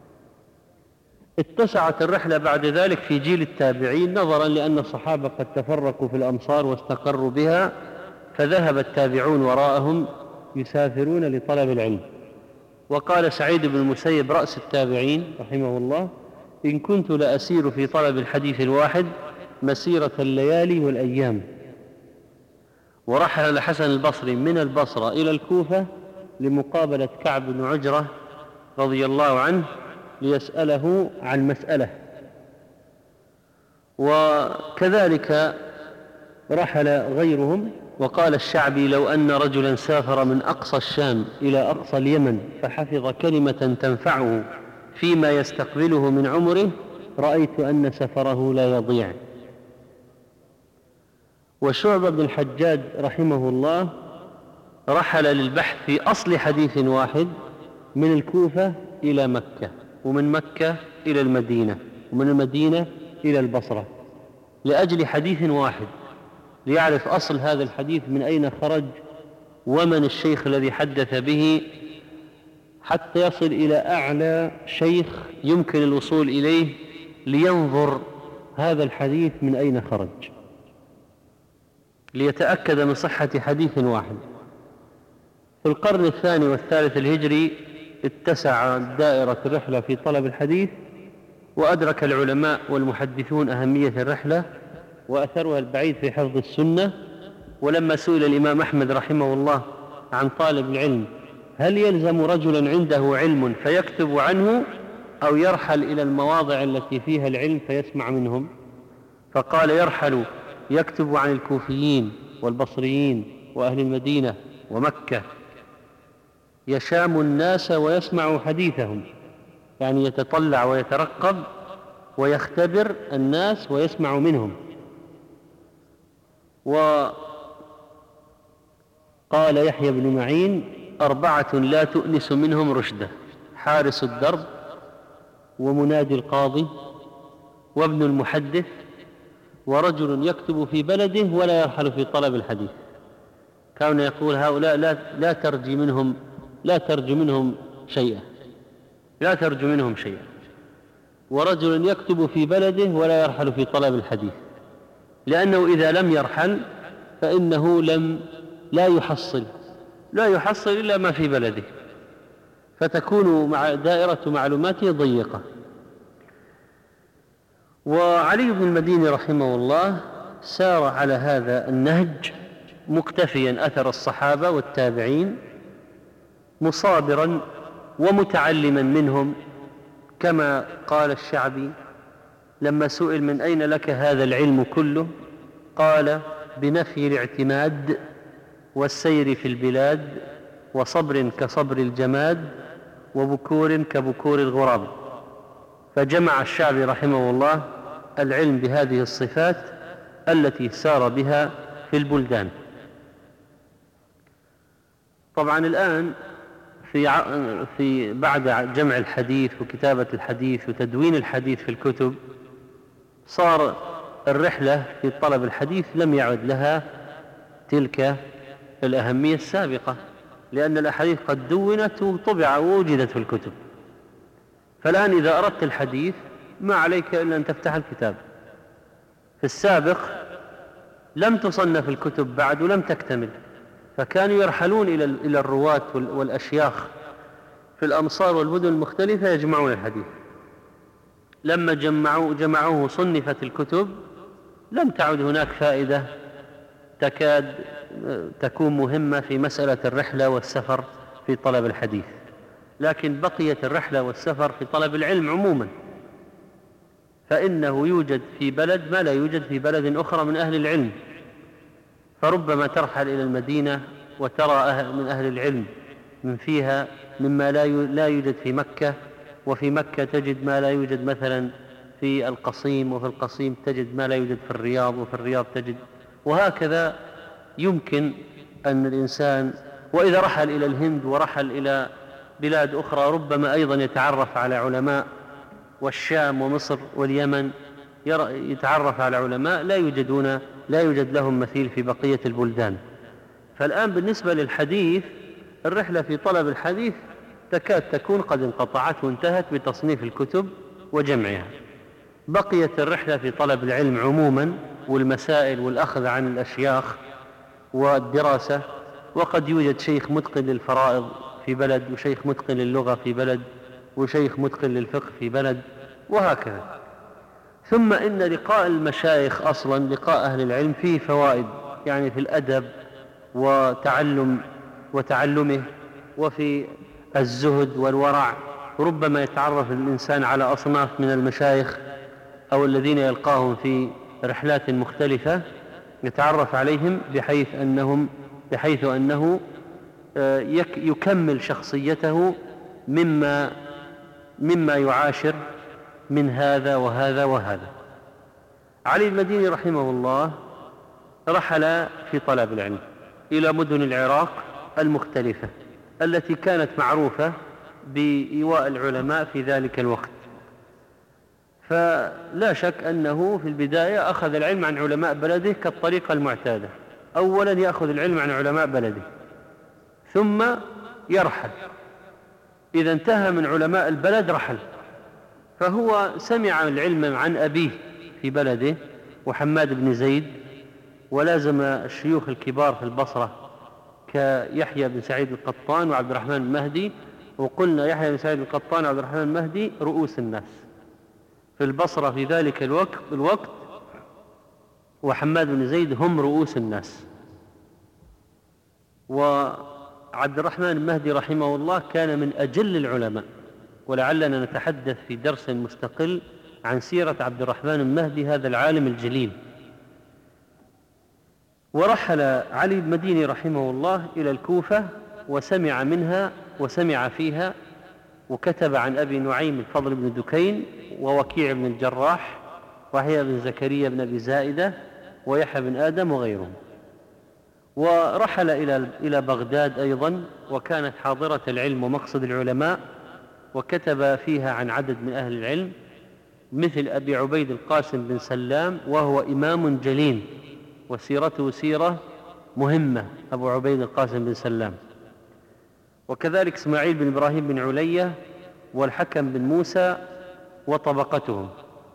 اتسعت الرحلة بعد ذلك في جيل التابعين، نظرا لأن الصحابة قد تفرقوا في الأمصار واستقروا بها، فذهب التابعون وراءهم يسافرون لطلب العلم. وقال سعيد بن المسيب رأس التابعين رحمه الله: إن كنت لأسير في طلب الحديث الواحد مسيرة الليالي والأيام. ورحل الحسن البصري من البصرة إلى الكوفة لمقابلة كعب بن عجرة رضي الله عنه ليسأله عن مسألة. وكذلك رحل غيرهم. وقال الشعبي: لو أن رجلا سافر من أقصى الشام إلى أقصى اليمن فحفظ كلمة تنفعه فيما يستقبله من عمره رأيت أن سفره لا يضيع. وشعبة بن الحجاج رحمه الله رحل للبحث في أصل حديث واحد من الكوفة إلى مكة، ومن مكة إلى المدينة، ومن المدينة إلى البصرة لأجل حديث واحد، ليعرف أصل هذا الحديث من أين خرج ومن الشيخ الذي حدث به، حتى يصل إلى أعلى شيخ يمكن الوصول إليه لينظر هذا الحديث من أين خرج، ليتأكد من صحة حديث واحد. في القرن الثاني والثالث الهجري اتسع دائرة الرحلة في طلب الحديث، وأدرك العلماء والمحدثون أهمية الرحلة وأثرها البعيد في حفظ السنة. ولما سئل الإمام أحمد رحمه الله عن طالب العلم هل يلزم رجلا عنده علم فيكتب عنه أو يرحل إلى المواضع التي فيها العلم فيسمع منهم، فقال يرحل يكتب عن الكوفيين والبصريين وأهل المدينة ومكة، يشام الناس ويسمع حديثهم، يعني يتطلع ويترقب ويختبر الناس ويسمع منهم. وقال يحيى بن معين 4 لا تؤنس منهم رشدة: حارس الدرب، ومنادي القاضي، وابن المحدث، ورجل يكتب في بلده ولا يرحل في طلب الحديث. كان يقول هؤلاء لا ترجو منهم شيئا، لا ترجو منهم شيئا. ورجل يكتب في بلده ولا يرحل في طلب الحديث، لأنه إذا لم يرحل فإنه لا يحصل إلا ما في بلده، فتكون دائرة معلوماته ضيقة. وعلي بن المديني رحمه الله سار على هذا النهج مقتفيا أثر الصحابة والتابعين، مصابرا ومتعلما منهم، كما قال الشعبي لما سئل من أين لك هذا العلم كله قال: بنفي الاعتماد والسير في البلاد، وصبر كصبر الجماد، وبكور كبكور الغراب. فجمع الشعبي رحمه الله العلم بهذه الصفات التي سار بها في البلدان. طبعا الآن في بعد جمع الحديث وكتابة الحديث وتدوين الحديث في الكتب، صار الرحلة في طلب الحديث لم يعد لها تلك الأهمية السابقة، لأن الأحاديث قد دونت وطبع ووجدت في الكتب. فالآن إذا أردت الحديث ما عليك إلا أن تفتح الكتاب. في السابق لم تصنف الكتب بعد ولم تكتمل، فكانوا يرحلون إلى الرواة والأشياخ في الأمصار والمدن المختلفة يجمعون الحديث. لما جمعوه صنفت الكتب، لم تعد هناك فائدة تكاد تكون مهمة في مسألة الرحلة والسفر في طلب الحديث، لكن بقيت الرحلة والسفر في طلب العلم عموما، فإنه يوجد في بلد ما لا يوجد في بلد أخرى من أهل العلم. فربما ترحل إلى المدينة وترى من أهل العلم من فيها مما لا يوجد في مكة، وفي مكة تجد ما لا يوجد مثلا في القصيم، وفي القصيم تجد ما لا يوجد في الرياض، وفي الرياض تجد، وهكذا. يمكن أن الإنسان وإذا رحل إلى الهند ورحل إلى بلاد أخرى ربما أيضا يتعرف على علماء، والشام ومصر واليمن يتعرف على علماء لا يوجد لهم مثيل في بقية البلدان. فالآن بالنسبة للحديث، الرحلة في طلب الحديث تكاد تكون قد انقطعت وانتهت بتصنيف الكتب وجمعها. بقيت الرحلة في طلب العلم عموما، والمسائل والأخذ عن الأشياخ والدراسة. وقد يوجد شيخ متقن للفرائض في بلد، وشيخ متقن للغة في بلد، وشيخ متقن للفقه في بلد، وهكذا. ثم إن لقاء المشايخ أصلا لقاء أهل العلم فيه فوائد، يعني في الأدب وتعلمه، وفي الزهد والورع. ربما يتعرف الإنسان على أصناف من المشايخ أو الذين يلقاهم في رحلات مختلفة، يتعرف عليهم بحيث أنه يكمل شخصيته مما يعاشر من هذا وهذا وهذا. علي المديني رحمه الله رحل في طلب العلم إلى مدن العراق المختلفة التي كانت معروفة بإيواء العلماء في ذلك الوقت. فلا شك أنه في البداية أخذ العلم عن علماء بلده كالطريقة المعتادة. أولا يأخذ العلم عن علماء بلده ثم يرحل، إذا انتهى من علماء البلد رحل. فهو سمع العلم عن أبيه في بلده وحماد بن زيد، ولازم الشيوخ الكبار في البصرة كيحيى بن سعيد القطان وعبد الرحمن المهدي. وقلنا يحيى بن سعيد القطان وعبد الرحمن المهدي رؤوس الناس في البصرة في ذلك الوقت، وحماد بن زيد هم رؤوس الناس. وعبد الرحمن المهدي رحمه الله كان من أجل العلماء، ولعلنا نتحدث في درس مستقل عن سيرة عبد الرحمن المهدي هذا العالم الجليل. ورحل علي بن المديني رحمه الله إلى الكوفة وسمع منها وسمع فيها، وكتب عن أبي نعيم الفضل بن دكين ووكيع بن الجراح ويحيى بن زكريا بن أبي زائدة ويحيى بن آدم وغيرهم. ورحل إلى بغداد أيضا، وكانت حاضرة العلم ومقصد العلماء، وكتب فيها عن عدد من أهل العلم مثل أبي عبيد القاسم بن سلام، وهو إمام جليل وسيرته سيرة مهمة، أبو عبيد القاسم بن سلام. وكذلك إسماعيل بن إبراهيم بن علية والحكم بن موسى وطبقتهم.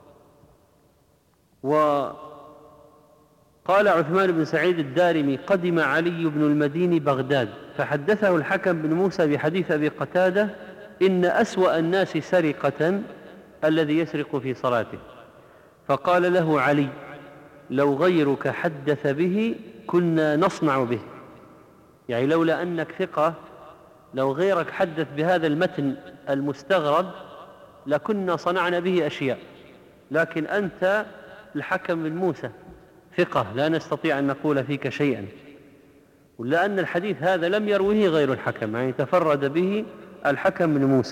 وقال عثمان بن سعيد الدارمي: قدم علي بن المديني بغداد فحدثه الحكم بن موسى بحديث أبي قتادة: إن أسوأ الناس سرقة الذي يسرق في صلاته. فقال له علي: لو غيرك حدث به كنا نصنع به، يعني لولا أنك ثقة، لو غيرك حدث بهذا المتن المستغرب لكنا صنعنا به أشياء، لكن أنت الحكم بن موسى ثقة، لا نستطيع أن نقول فيك شيئا. ولأن الحديث هذا لم يروه غير الحكم، يعني تفرد به الحكم بن موسى.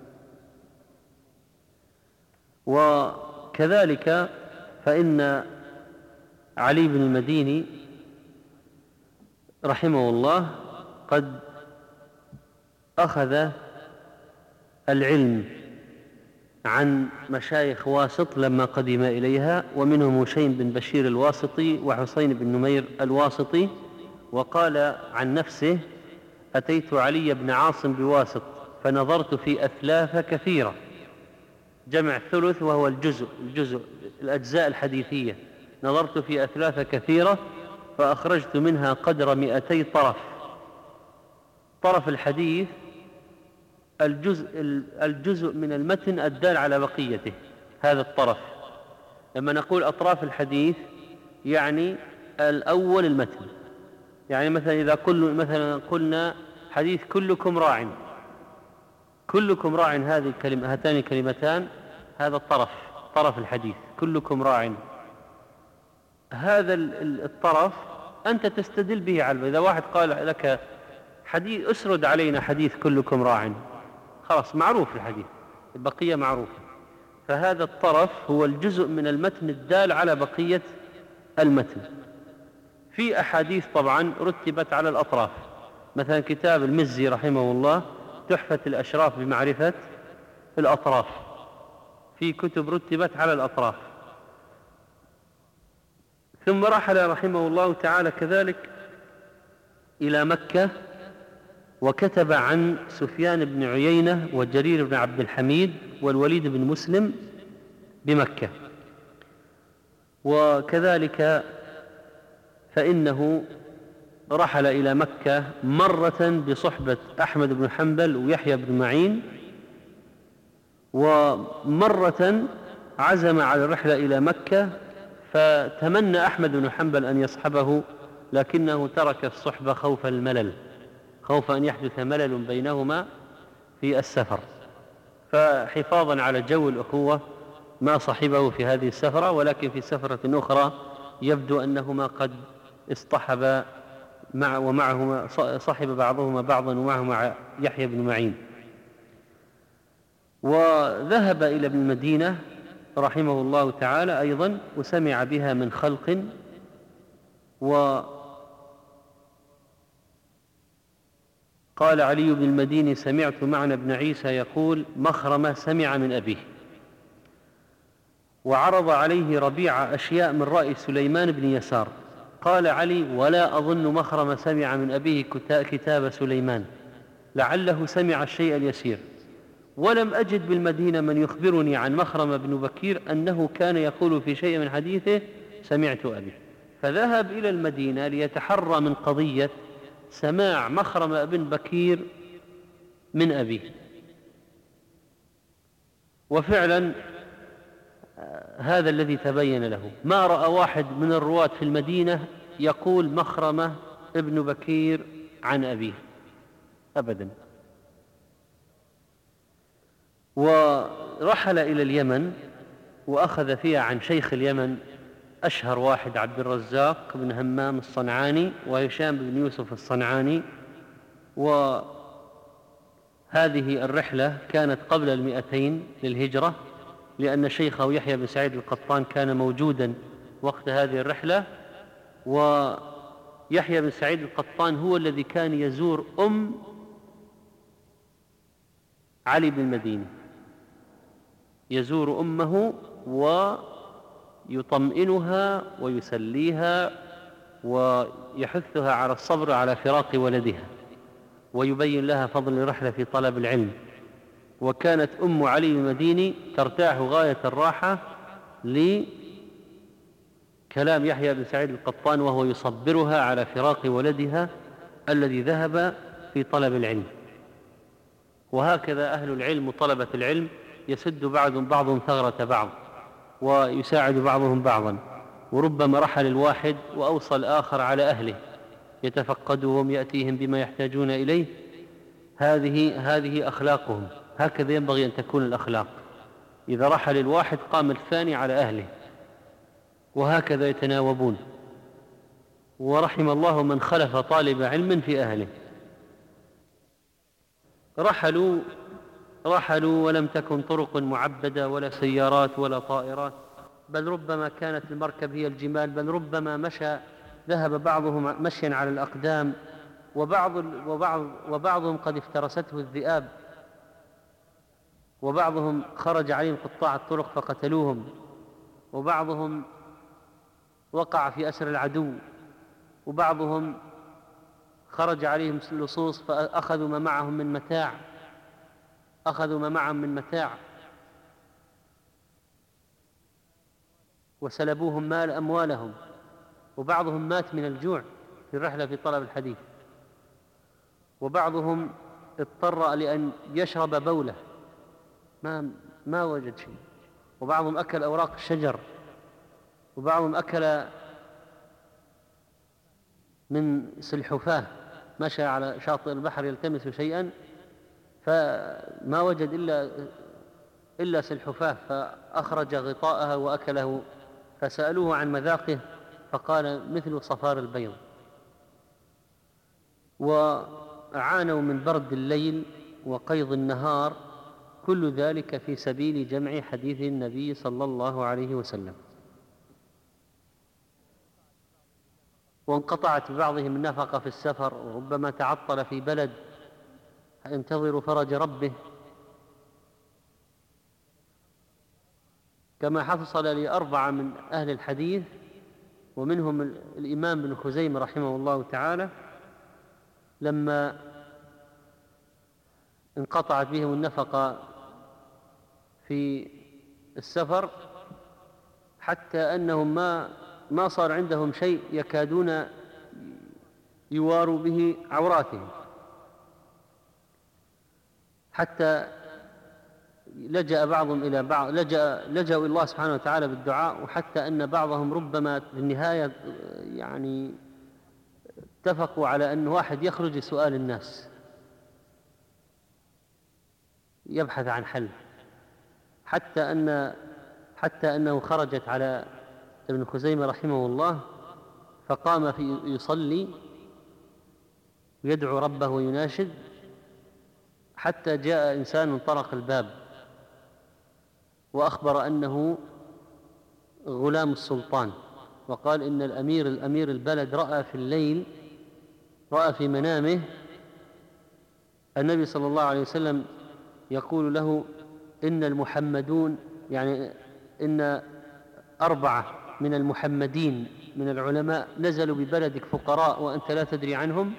وكذلك فإن علي بن المديني رحمه الله قد أخذ العلم عن مشايخ واسط لما قدم إليها، ومنهم هشيم بن بشير الواسطي وحسين بن نمير الواسطي. وقال عن نفسه: أتيت علي بن عاصم بواسط فنظرت في أثلاث كثيرة، جمع ثلث وهو الجزء الأجزاء الحديثية، نظرت في أثلاث كثيرة فأخرجت منها قدر 200 طرف. طرف الحديث الجزء من المتن الدال على بقيته، هذا الطرف. لما نقول أطراف الحديث يعني الأول المتن، يعني مثلا إذا قلنا حديث كلكم راع، كلكم راع، هذه الكلمة، هاتان الكلمتان، هذا طرف الحديث، كلكم راع. هذا الطرف أنت تستدل به على، إذا واحد قال لك حديث أسرد علينا حديث كلكم راع، خلاص معروف الحديث، البقية معروفة. فهذا الطرف هو الجزء من المتن الدال على بقية المتن. في أحاديث طبعا رتبت على الأطراف، مثلا كتاب المزي رحمه الله تحفة الأشراف بمعرفة الأطراف، في كتب رتبت على الأطراف. ثم رحل رحمه الله تعالى كذلك إلى مكة، وكتب عن سفيان بن عيينة وجرير بن عبد الحميد والوليد بن مسلم بمكة. وكذلك فإنه رحل إلى مكة مرة بصحبة أحمد بن حنبل ويحيى بن معين، ومرة عزم على الرحلة إلى مكة، فتمنى أحمد بن حنبل أن يصحبه، لكنه ترك الصحبة خوف الملل، خوف أن يحدث ملل بينهما في السفر، فحفاظا على جو الأخوة ما صحبه في هذه السفرة. ولكن في سفرة أخرى يبدو أنهما قد اصطحبا ومعهما صحب بعضهما بعضا ومعهما يحيى بن معين. وذهب إلى ابن المدينة رحمه الله تعالى أيضا وسمع بها من خلق. وقال علي بن المديني: سمعت معنى بن عيسى يقول: مخرمة سمع من أبيه. وعرض عليه ربيعة أشياء من رأي سليمان بن يسار. قال علي: ولا أظن مخرم سمع من أبيه كتاب سليمان، لعله سمع الشيء اليسير، ولم أجد بالمدينة من يخبرني عن مخرم بن بكير أنه كان يقول في شيء من حديثه سمعت أبي. فذهب إلى المدينة ليتحرى من قضية سماع مخرم بن بكير من أبيه. وفعلا هذا الذي تبين له، ما رأى واحد من الرواة في المدينة يقول مخرمة ابن بكير عن أبيه أبدا. ورحل إلى اليمن وأخذ فيها عن شيخ اليمن أشهر واحد عبد الرزاق بن همام الصنعاني وهشام بن يوسف الصنعاني. وهذه الرحلة كانت قبل 200 للهجرة، لأن شيخه يحيى بن سعيد القطان كان موجودا وقت هذه الرحلة. ويحيى بن سعيد القطان هو الذي كان يزور علي بن المديني، يزور أمه ويطمئنها ويسليها ويحثها على الصبر على فراق ولدها، ويبين لها فضل الرحلة في طلب العلم. وكانت أم علي بن المديني ترتاح غاية الراحة لكلام يحيى بن سعيد القطان وهو يصبرها على فراق ولدها الذي ذهب في طلب العلم. وهكذا أهل العلم وطلبة العلم يسد بعضهم ثغرة بعض ويساعد بعضهم بعضا. وربما رحل الواحد وأوصى الآخر على أهله يتفقدهم يأتيهم بما يحتاجون إليه. هذه أخلاقهم، هكذا ينبغي أن تكون الأخلاق. إذا رحل الواحد قام الثاني على أهله، وهكذا يتناوبون. ورحم الله من خلف طالب علم في أهله. رحلوا ولم تكن طرق معبدة ولا سيارات ولا طائرات، بل ربما كانت المركب هي الجمال، بل ربما ذهب بعضهم مشيا على الأقدام، وبعضهم قد افترسته الذئاب، وبعضهم خرج عليهم قطاع الطرق فقتلوهم، وبعضهم وقع في أسر العدو، وبعضهم خرج عليهم اللصوص فأخذوا ما معهم من متاع وسلبوهم أموالهم، وبعضهم مات من الجوع في الرحلة في طلب الحديث، وبعضهم اضطر لأن يشرب بوله ما وجد شيء، وبعضهم أكل أوراق الشجر، وبعضهم أكل من سلحفاة، مشى على شاطئ البحر يلتمس شيئا فما وجد إلا سلحفاة، فأخرج غطاءها وأكله، فسألوه عن مذاقه فقال مثل صفار البيض. وعانوا من برد الليل وقيض النهار، كل ذلك في سبيل جمع حديث النبي صلى الله عليه وسلم. وانقطعت ببعضهم النفقة في السفر، وربما تعطل في بلد ينتظر فرج ربه، كما حصل لأربعة من أهل الحديث ومنهم الإمام بن خزيمة رحمه الله تعالى، لما انقطعت بهم النفقة في السفر حتى أنهم ما صار عندهم شيء يكادون يواروا به عوراتهم، حتى لجأ بعضهم إلى بعض، لجأوا إلى الله سبحانه وتعالى بالدعاء، وحتى أن بعضهم ربما في النهاية يعني اتفقوا على أن واحد يخرج لسؤال الناس يبحث عن حل، حتى أنه خرجت على ابن خزيمة رحمه الله فقام يصلي ويدعو ربه ويناشد، حتى جاء إنسان طرق الباب وأخبر أنه غلام السلطان، وقال إن الأمير البلد رأى في الليل، رأى في منامه النبي صلى الله عليه وسلم يقول له إن المحمدون، يعني إن 4 من المحمدين من العلماء نزلوا ببلدك فقراء وأنت لا تدري عنهم،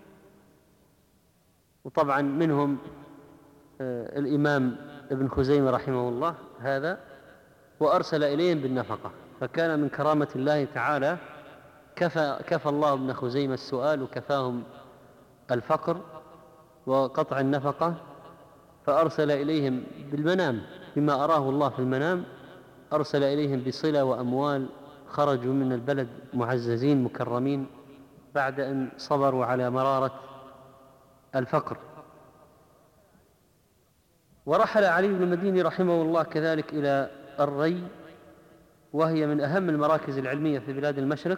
وطبعا منهم الإمام ابن خزيمة رحمه الله هذا، وأرسل إليهم بالنفقة. فكان من كرامة الله تعالى كفى الله ابن خزيمة السؤال وكفاهم الفقر وقطع النفقة، فأرسل إليهم بالمنام بما أراه الله في المنام، أرسل إليهم بصلة وأموال، خرجوا من البلد معززين مكرمين بعد أن صبروا على مرارة الفقر. ورحل علي بن المديني رحمه الله كذلك إلى الري، وهي من أهم المراكز العلمية في بلاد المشرق،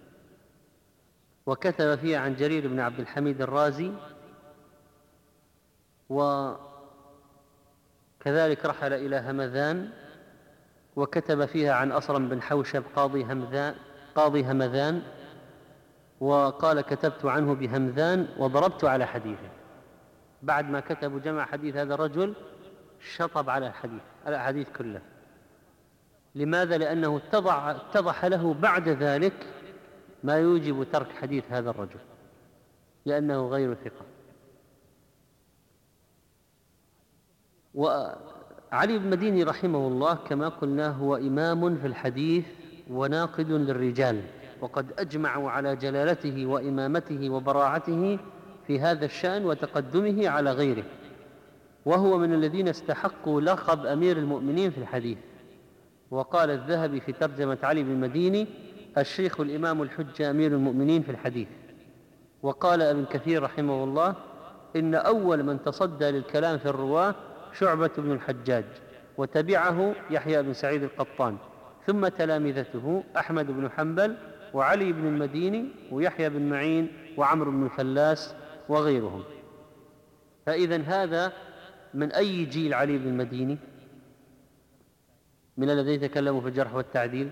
وكتب فيها عن جرير بن عبد الحميد الرازي، وكذلك رحل إلى همذان وكتب فيها عن أصرم بن حوشب قاضي همذان، وقال كتبت عنه بهمذان وضربت على حديثه. بعد ما كتب وجمع حديث هذا الرجل شطب على الحديث كله. لماذا؟ لأنه اتضح له بعد ذلك ما يوجب ترك حديث هذا الرجل، لأنه غير ثقة. وعلي بن المديني رحمه الله كما قلنا هو إمام في الحديث وناقد للرجال، وقد أجمعوا على جلالته وإمامته وبراعته في هذا الشأن وتقدمه على غيره، وهو من الذين استحقوا لقب أمير المؤمنين في الحديث. وقال الذهبي في ترجمة علي بن المديني: الشيخ الإمام الحجة أمير المؤمنين في الحديث. وقال ابن كثير رحمه الله: إن أول من تصدى للكلام في الرواة شعبة بن الحجاج، وتبعه يحيى بن سعيد القطان، ثم تلامذته أحمد بن حنبل وعلي بن المديني ويحيى بن معين وعمرو بن الفلاس وغيرهم. فإذن هذا من أي جيل علي بن المديني؟ من الذين تكلموا في الجرح والتعديل؟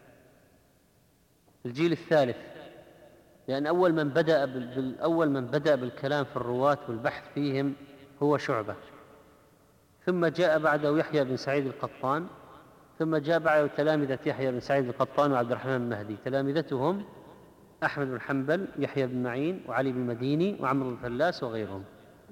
الجيل الثالث، لأن أول من بدأ بالكلام في الرواة والبحث فيهم هو شعبة، ثم جاء بعده يحيى بن سعيد القطان، ثم جاء بعده تلامذة يحيى بن سعيد القطان وعبد الرحمن المهدي، تلامذتهم أحمد بن حنبل يحيى بن معين وعلي بن المديني وعمرو بن الفلاس وغيرهم.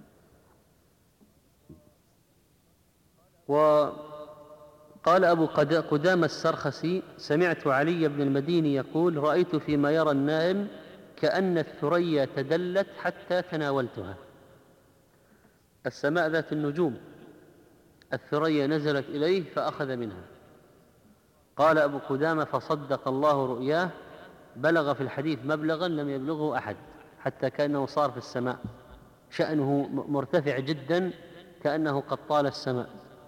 وقال أبو قدامة السرخسي: سمعت علي بن المديني يقول: رأيت فيما يرى النائم كأن الثريا تدلت حتى تناولتها. السماء ذات النجوم، الثريا نزلت إليه فأخذ منها. قال أبو قدامة: فصدق الله رؤياه، بلغ في الحديث مبلغا لم يبلغه أحد، حتى كأنه صار في السماء، شأنه مرتفع جدا كأنه قد طال السماء.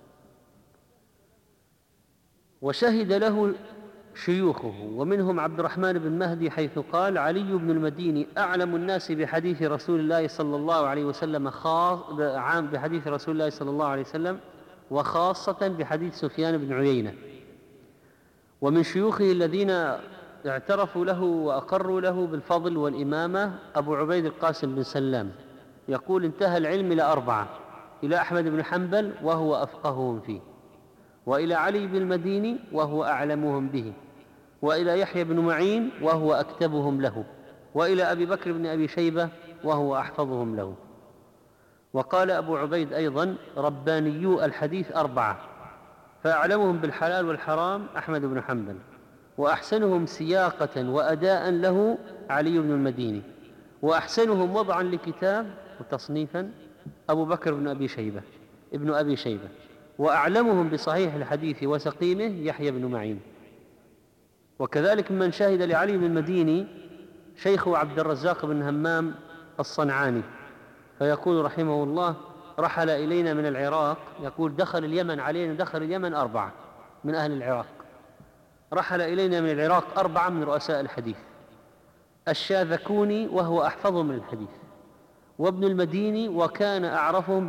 وشهد له شيوخه، ومنهم عبد الرحمن بن مهدي، حيث قال: علي بن المديني أعلم الناس بحديث رسول الله صلى الله عليه وسلم، بحديث رسول الله صلى الله عليه وسلم، وخاصة بحديث سفيان بن عيينة. ومن شيوخه الذين اعترفوا له وأقروا له بالفضل والإمامة أبو عبيد القاسم بن سلام، يقول: انتهى العلم إلى 4: إلى أحمد بن حنبل وهو أفقههم فيه، وإلى علي بن المديني وهو أعلمهم به، وإلى يحيى بن معين وهو أكتبهم له، وإلى أبي بكر بن أبي شيبة وهو أحفظهم له. وقال أبو عبيد أيضا: ربانيو الحديث 4، فأعلمهم بالحلال والحرام أحمد بن حنبل، وأحسنهم سياقة وأداء له علي بن المديني، وأحسنهم وضعا لكتاب وتصنيفا أبو بكر بن أبي شيبة، وأعلمهم بصحيح الحديث وسقيمه يحيى بن معين. وكذلك من شهد لعلي بن المديني شيخه عبد الرزاق بن همام الصنعاني، فيقول رحمه الله: رحل إلينا من العراق، يقول دخل اليمن 4 من أهل العراق، رحل إلينا من العراق 4 من رؤساء الحديث: الشاذكوني وهو أحفظهم من الحديث، وابن المديني وكان أعرفهم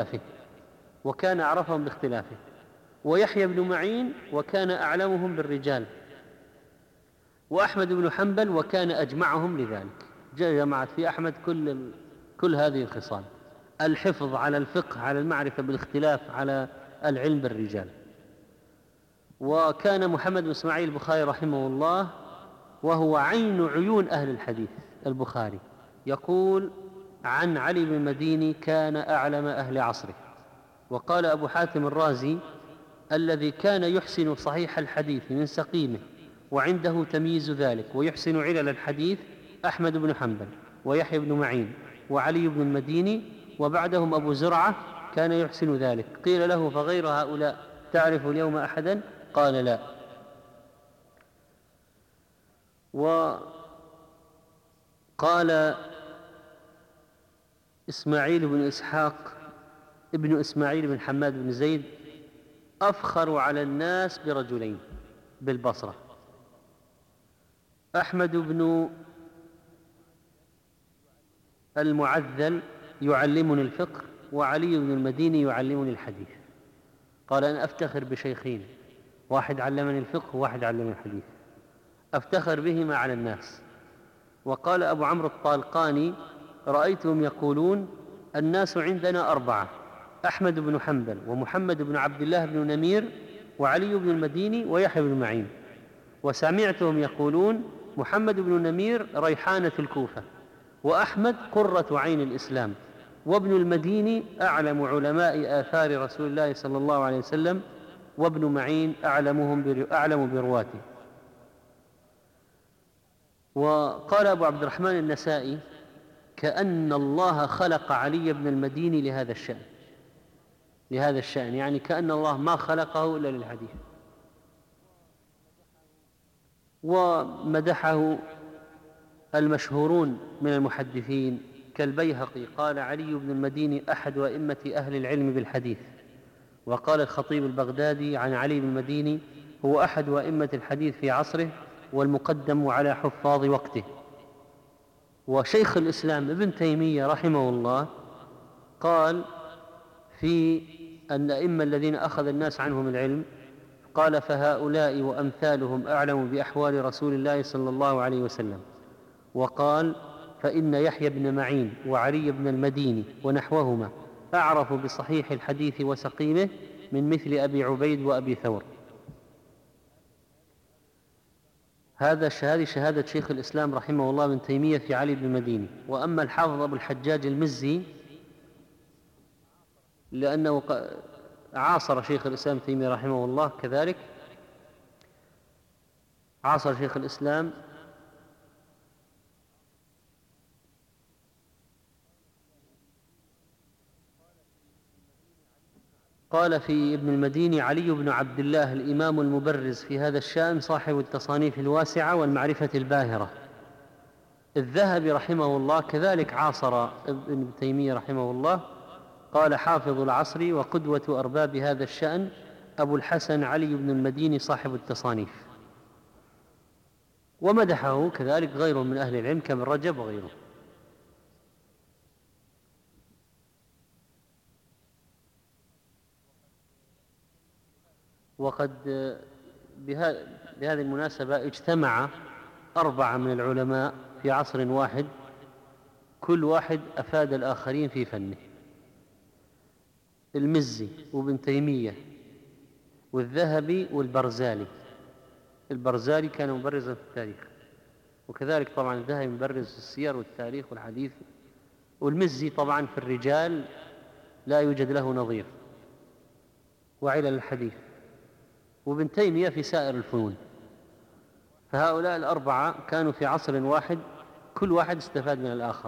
باختلافه، ويحيى بن معين وكان أعلمهم بالرجال، وأحمد بن حنبل وكان أجمعهم لذلك. جمعت في أحمد كل هذه الخصال: الحفظ على الفقه، على المعرفة بالاختلاف، على العلم بالرجال. وكان محمد بن إسماعيل البخاري رحمه الله وهو عين عيون أهل الحديث البخاري يقول عن علي بن المديني كان أعلم أهل عصره. وقال أبو حاتم الرازي الذي كان يحسن صحيح الحديث من سقيمه وعنده تمييز ذلك ويحسن علل الحديث أحمد بن حنبل ويحيى بن معين وعلي بن المديني وبعدهم أبو زرعة كان يحسن ذلك. قيل له فغير هؤلاء تعرف اليوم أحدا؟ قال لا. وقال إسماعيل بن إسحاق ابن إسماعيل بن حماد بن زيد أفخر على الناس برجلين بالبصرة: أحمد بن المعذل يعلمني الفقه وعلي بن المديني يعلمني الحديث. قال أنا أفتخر بشيخين، واحد علمني الفقه وواحد علمني الحديث، أفتخر بهما على الناس. وقال أبو عمرو الطالقاني رأيتهم يقولون الناس عندنا أربعة: أحمد بن حنبل ومحمد بن عبد الله بن نمير وعلي بن المديني ويحيى بن معين. وسمعتهم يقولون محمد بن نمير ريحانة الكوفة، وأحمد قرة عين الإسلام، وابن المديني أعلم علماء آثار رسول الله صلى الله عليه وسلم، وابن معين أعلم برواته. وقال أبو عبد الرحمن النسائي كأن الله خلق علي بن المديني لهذا الشأن، يعني كأن الله ما خلقه إلا للحديث. ومدحه المشهورون من المحدثين كالبيهقي قال علي بن المديني أحد أئمة أهل العلم بالحديث. وقال الخطيب البغدادي عن علي بن المديني هو أحد أئمة الحديث في عصره والمقدم على حفاظ وقته. وشيخ الإسلام ابن تيمية رحمه الله قال في الأئمة الذين أخذ الناس عنهم العلم، قال فهؤلاء وأمثالهم أعلم بأحوال رسول الله صلى الله عليه وسلم. وقال فإن يحيى بن معين وعلي بن المديني ونحوهما أعرف بصحيح الحديث وسقيمه من مثل أبي عبيد وأبي ثور. هذا شهادة شيخ الإسلام رحمه الله ابن تيمية في علي بن المديني. وأما الحافظ أبو الحجاج المزي لأنه عاصر شيخ الإسلام ابن تيمية رحمه الله، كذلك عاصر شيخ الإسلام قال في ابن المديني علي بن عبد الله الإمام المبرز في هذا الشأن صاحب التصانيف الواسعة والمعرفة الباهرة. الذهبي رحمه الله كذلك عاصر ابن تيمية رحمه الله، قال حافظ العصر وقدوة أرباب هذا الشأن أبو الحسن علي بن المديني صاحب التصانيف. ومدحه كذلك غيره من أهل العلم كابن رجب وغيره. وقد بهذه المناسبة اجتمع 4 من العلماء في عصر واحد، كل واحد أفاد الآخرين في فنه: المزي وابن تيمية والذهبي والبرزالي. البرزالي كان مبرزا في التاريخ، وكذلك طبعا الذهبي مبرز في السير والتاريخ والحديث، والمزي طبعا في الرجال لا يوجد له نظير وعلل الحديث، وابن تيمية في سائر الفنون. فهؤلاء 4 كانوا في عصر واحد، كل واحد استفاد من الآخر.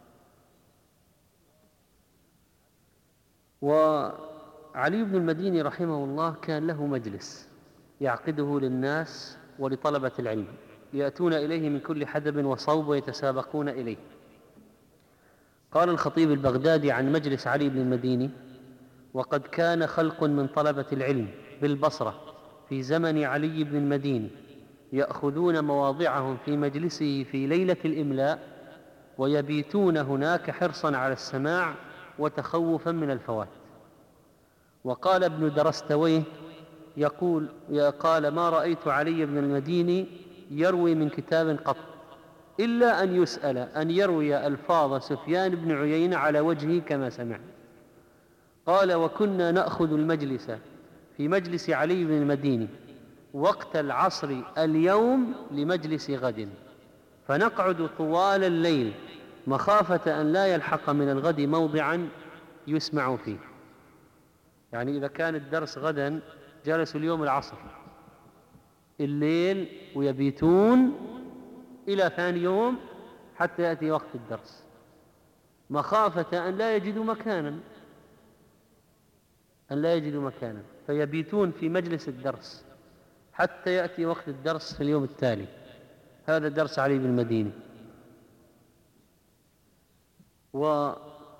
وعلي بن المديني رحمه الله كان له مجلس يعقده للناس ولطلبة العلم، يأتون إليه من كل حدب وصوب ويتسابقون إليه. قال الخطيب البغدادي عن مجلس علي بن المديني: وقد كان خلق من طلبة العلم بالبصرة في زمن علي بن المديني يأخذون مواضعهم في مجلسه في ليلة الإملاء ويبيتون هناك حرصا على السماع وتخوفا من الفوات. وقال ابن درستويه قال ما رأيت علي بن المديني يروي من كتاب قط إلا أن يسأل أن يروي ألفاظ سفيان بن عيينة على وجهه كما سمع. قال وكنا نأخذ المجلس في مجلس علي بن المديني وقت العصر اليوم لمجلس غد، فنقعد طوال الليل مخافة أن لا يلحق من الغد موضعا يسمع فيه. يعني إذا كان الدرس غدا جلسوا اليوم العصر الليل ويبيتون إلى ثاني يوم حتى يأتي وقت الدرس، مخافة أن لا يجدوا مكانا فيبيتون في مجلس الدرس حتى يأتي وقت الدرس في اليوم التالي. هذا درس علي بن المديني. وعلي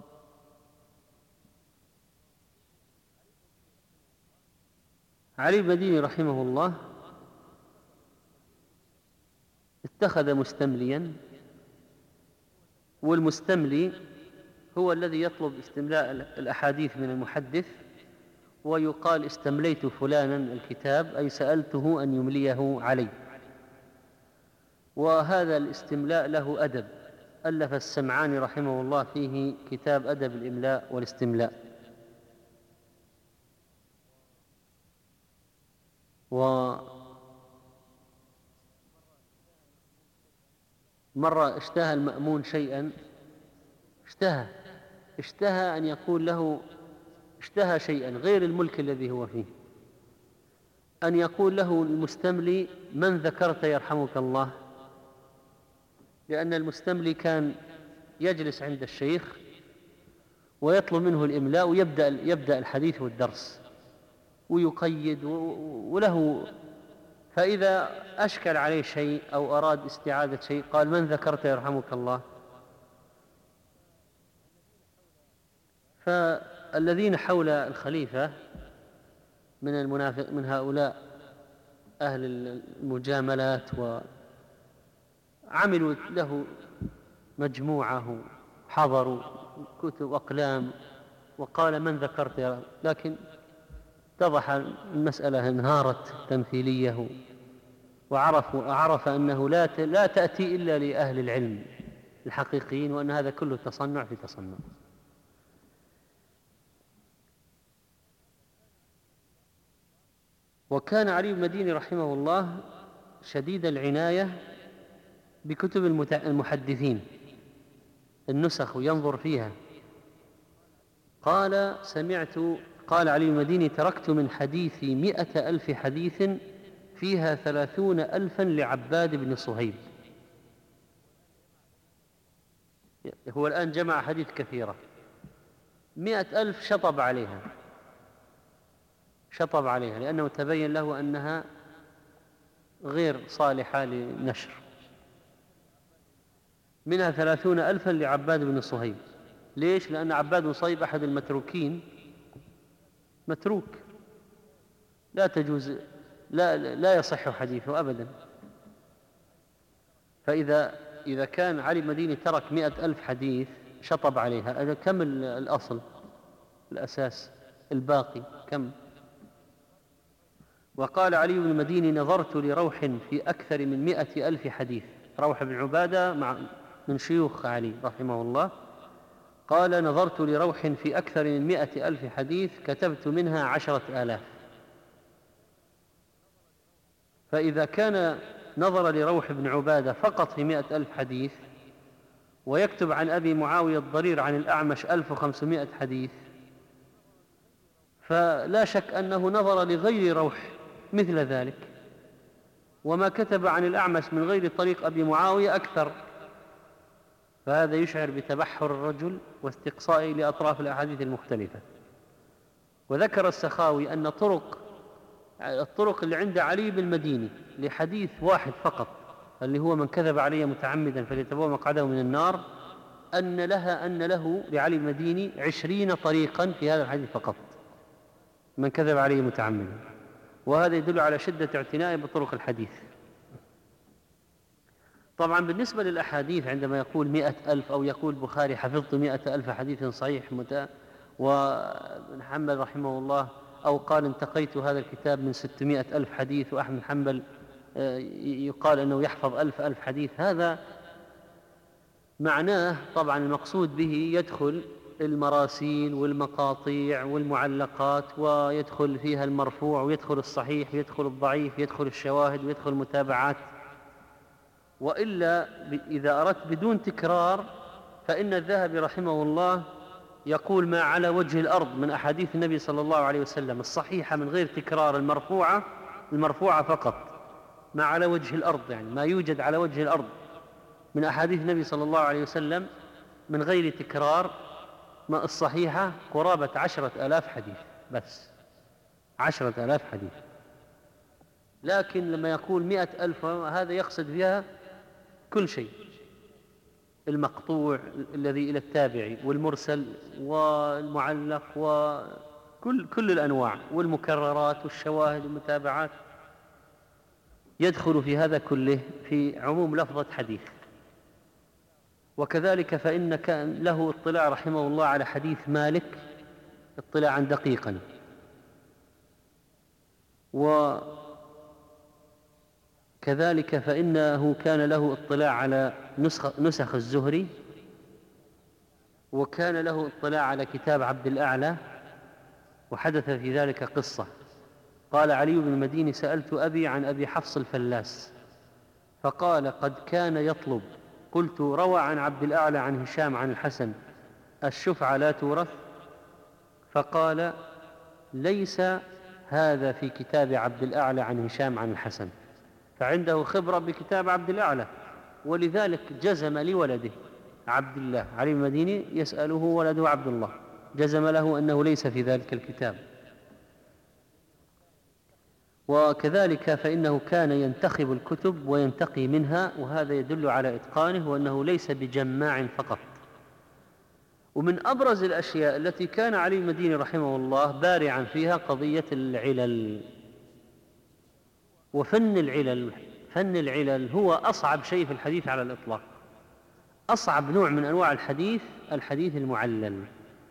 بن المديني رحمه الله اتخذ مستمليا، والمستملي هو الذي يطلب استملاء الأحاديث من المحدث، ويقال استمليت فلانا الكتاب أي سألته أن يمليه علي. وهذا الاستملاء له أدب، ألف السمعاني رحمه الله فيه كتاب أدب الإملاء والاستملاء. مرة اشتهى المأمون شيئا، اشتهى أن يقول له، اشتهى شيئا غير الملك الذي هو فيه، أن يقول له المستملي من ذكرت يرحمك الله، لأن المستملي كان يجلس عند الشيخ ويطلب منه الإملاء ويبدأ الحديث والدرس ويقيد وله، فإذا أشكل عليه شيء أو أراد استعادة شيء قال من ذكرت يرحمك الله. فالذين حول الخليفة من هؤلاء أهل المجاملات وعملوا له مجموعة، حضروا كتب أقلام، وقال من ذكرت، لكن اتضح المسألة انهارت تمثيليه، وعرف أنه لا تأتي إلا لأهل العلم الحقيقيين، وأن هذا كله تصنع في تصنع. وكان علي بن المديني رحمه الله شديد العناية بكتب المحدثين النسخ وينظر فيها. قال علي بن المديني تركت من حديثي 100,000 حديث فيها 30,000 لعباد بن صهيب. هو الآن جمع حديث كثيرة، 100,000 شطب عليها لأنه تبين له أنها غير صالحة للنشر. منها 30,000 لعباد بن صهيب. ليش؟ لأن عباد بن صهيب أحد المتروكين، متروك لا تجوز، لا يصح حديثه أبدا. فإذا كان علي بن المديني ترك 100,000 حديث شطب عليها، كم الأصل الأساس الباقي كم؟ وقال علي بن المديني نظرت لروح في أكثر من 100,000 حديث. روح بن عبادة من شيوخ علي رحمه الله، قال نظرت لروح في أكثر من 100,000 حديث كتبت منها 10,000. فإذا كان نظر لروح بن عبادة فقط في 100,000 حديث، ويكتب عن أبي معاوية الضرير عن الأعمش 1500 حديث، فلا شك أنه نظر لغير روح مثل ذلك، وما كتب عن الأعمش من غير طريق أبي معاوية أكثر. فهذا يشعر بتبحر الرجل واستقصائه لأطراف الأحاديث المختلفة. وذكر السخاوي أن الطرق اللي عند علي بن المديني لحديث واحد فقط، اللي هو من كذب علي متعمدا فليتبوأ مقعده من النار، أن له لعلي بن المديني 20 طريقا في هذا الحديث فقط، من كذب علي متعمدا. وهذا يدل على شدة اعتنائه بطرق الحديث. طبعا بالنسبة للأحاديث عندما يقول 100,000 أو يقول بخاري حفظت 100,000 حديث صحيح وابن حنبل رحمه الله أو قال انتقيت هذا الكتاب من 600,000 حديث، وأحمد بن حنبل يقال أنه يحفظ 1,000 حديث، هذا معناه طبعا المقصود به يدخل المراسيل والمقاطيع والمعلقات، ويدخل فيها المرفوع ويدخل الصحيح ويدخل الضعيف، يدخل الشواهد ويدخل المتابعات. وإلا إذا أردت بدون تكرار فإن الذهبي رحمه الله يقول ما على وجه الأرض من أحاديث النبي صلى الله عليه وسلم الصحيحة من غير تكرار، المرفوعة فقط، ما على وجه الأرض، يعني ما يوجد على وجه الأرض من أحاديث النبي صلى الله عليه وسلم من غير تكرار، ما الصحيحة قرابة 10,000 حديث، بس 10,000 حديث. لكن لما يقول 100,000 هذا يقصد بها كل شيء، المقطوع الذي إلى التابعي والمرسل والمعلق وكل الأنواع والمكررات والشواهد والمتابعات، يدخل في هذا كله في عموم لفظة حديث. وكذلك فإن كان له اطلاع رحمه الله على حديث مالك اطلاعا دقيقا، وكذلك فإنه كان له اطلاع على نسخ الزهري، وكان له اطلاع على كتاب عبد الأعلى. وحدث في ذلك قصة، قال علي بن المديني سألت أبي عن أبي حفص الفلاس فقال قد كان يطلب، قلت روى عن عبد الأعلى عن هشام عن الحسن الشفعة لا تورث؟ فقال ليس هذا في كتاب عبد الأعلى عن هشام عن الحسن، فعنده خبرة بكتاب عبد الأعلى، ولذلك جزم لولده عبد الله. علي بن المديني يسأله ولده عبد الله، جزم له أنه ليس في ذلك الكتاب. وكذلك فإنه كان ينتخب الكتب وينتقي منها، وهذا يدل على إتقانه وأنه ليس بجماع فقط. ومن أبرز الأشياء التي كان علي المديني رحمه الله بارعا فيها قضية العلل وفن العلل. فن العلل هو أصعب شيء في الحديث على الإطلاق، أصعب نوع من أنواع الحديث المعلل،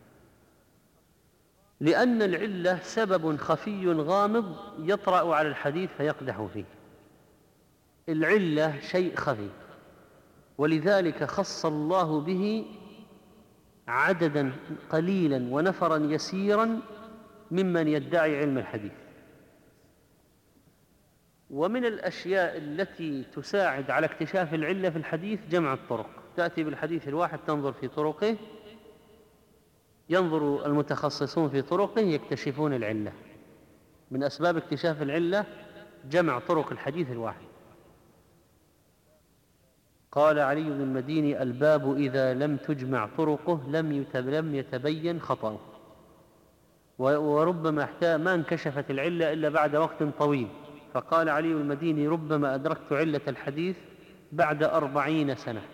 لأن العلة سبب خفي غامض يطرأ على الحديث فيقدح فيه. العلة شيء خفي، ولذلك خص الله به عددا قليلا ونفرا يسيرا ممن يدعي علم الحديث. ومن الأشياء التي تساعد على اكتشاف العلة في الحديث جمع الطرق. تأتي بالحديث الواحد تنظر في طرقه، ينظر المتخصصون في طرقه يكتشفون العلة. من أسباب اكتشاف العلة جمع طرق الحديث الواحد. قال علي بن المديني الباب إذا لم تجمع طرقه لم يتبين خطأه. وربما ما انكشفت العلة إلا بعد وقت طويل. فقال علي بن المديني ربما أدركت علة الحديث بعد 40 سنة.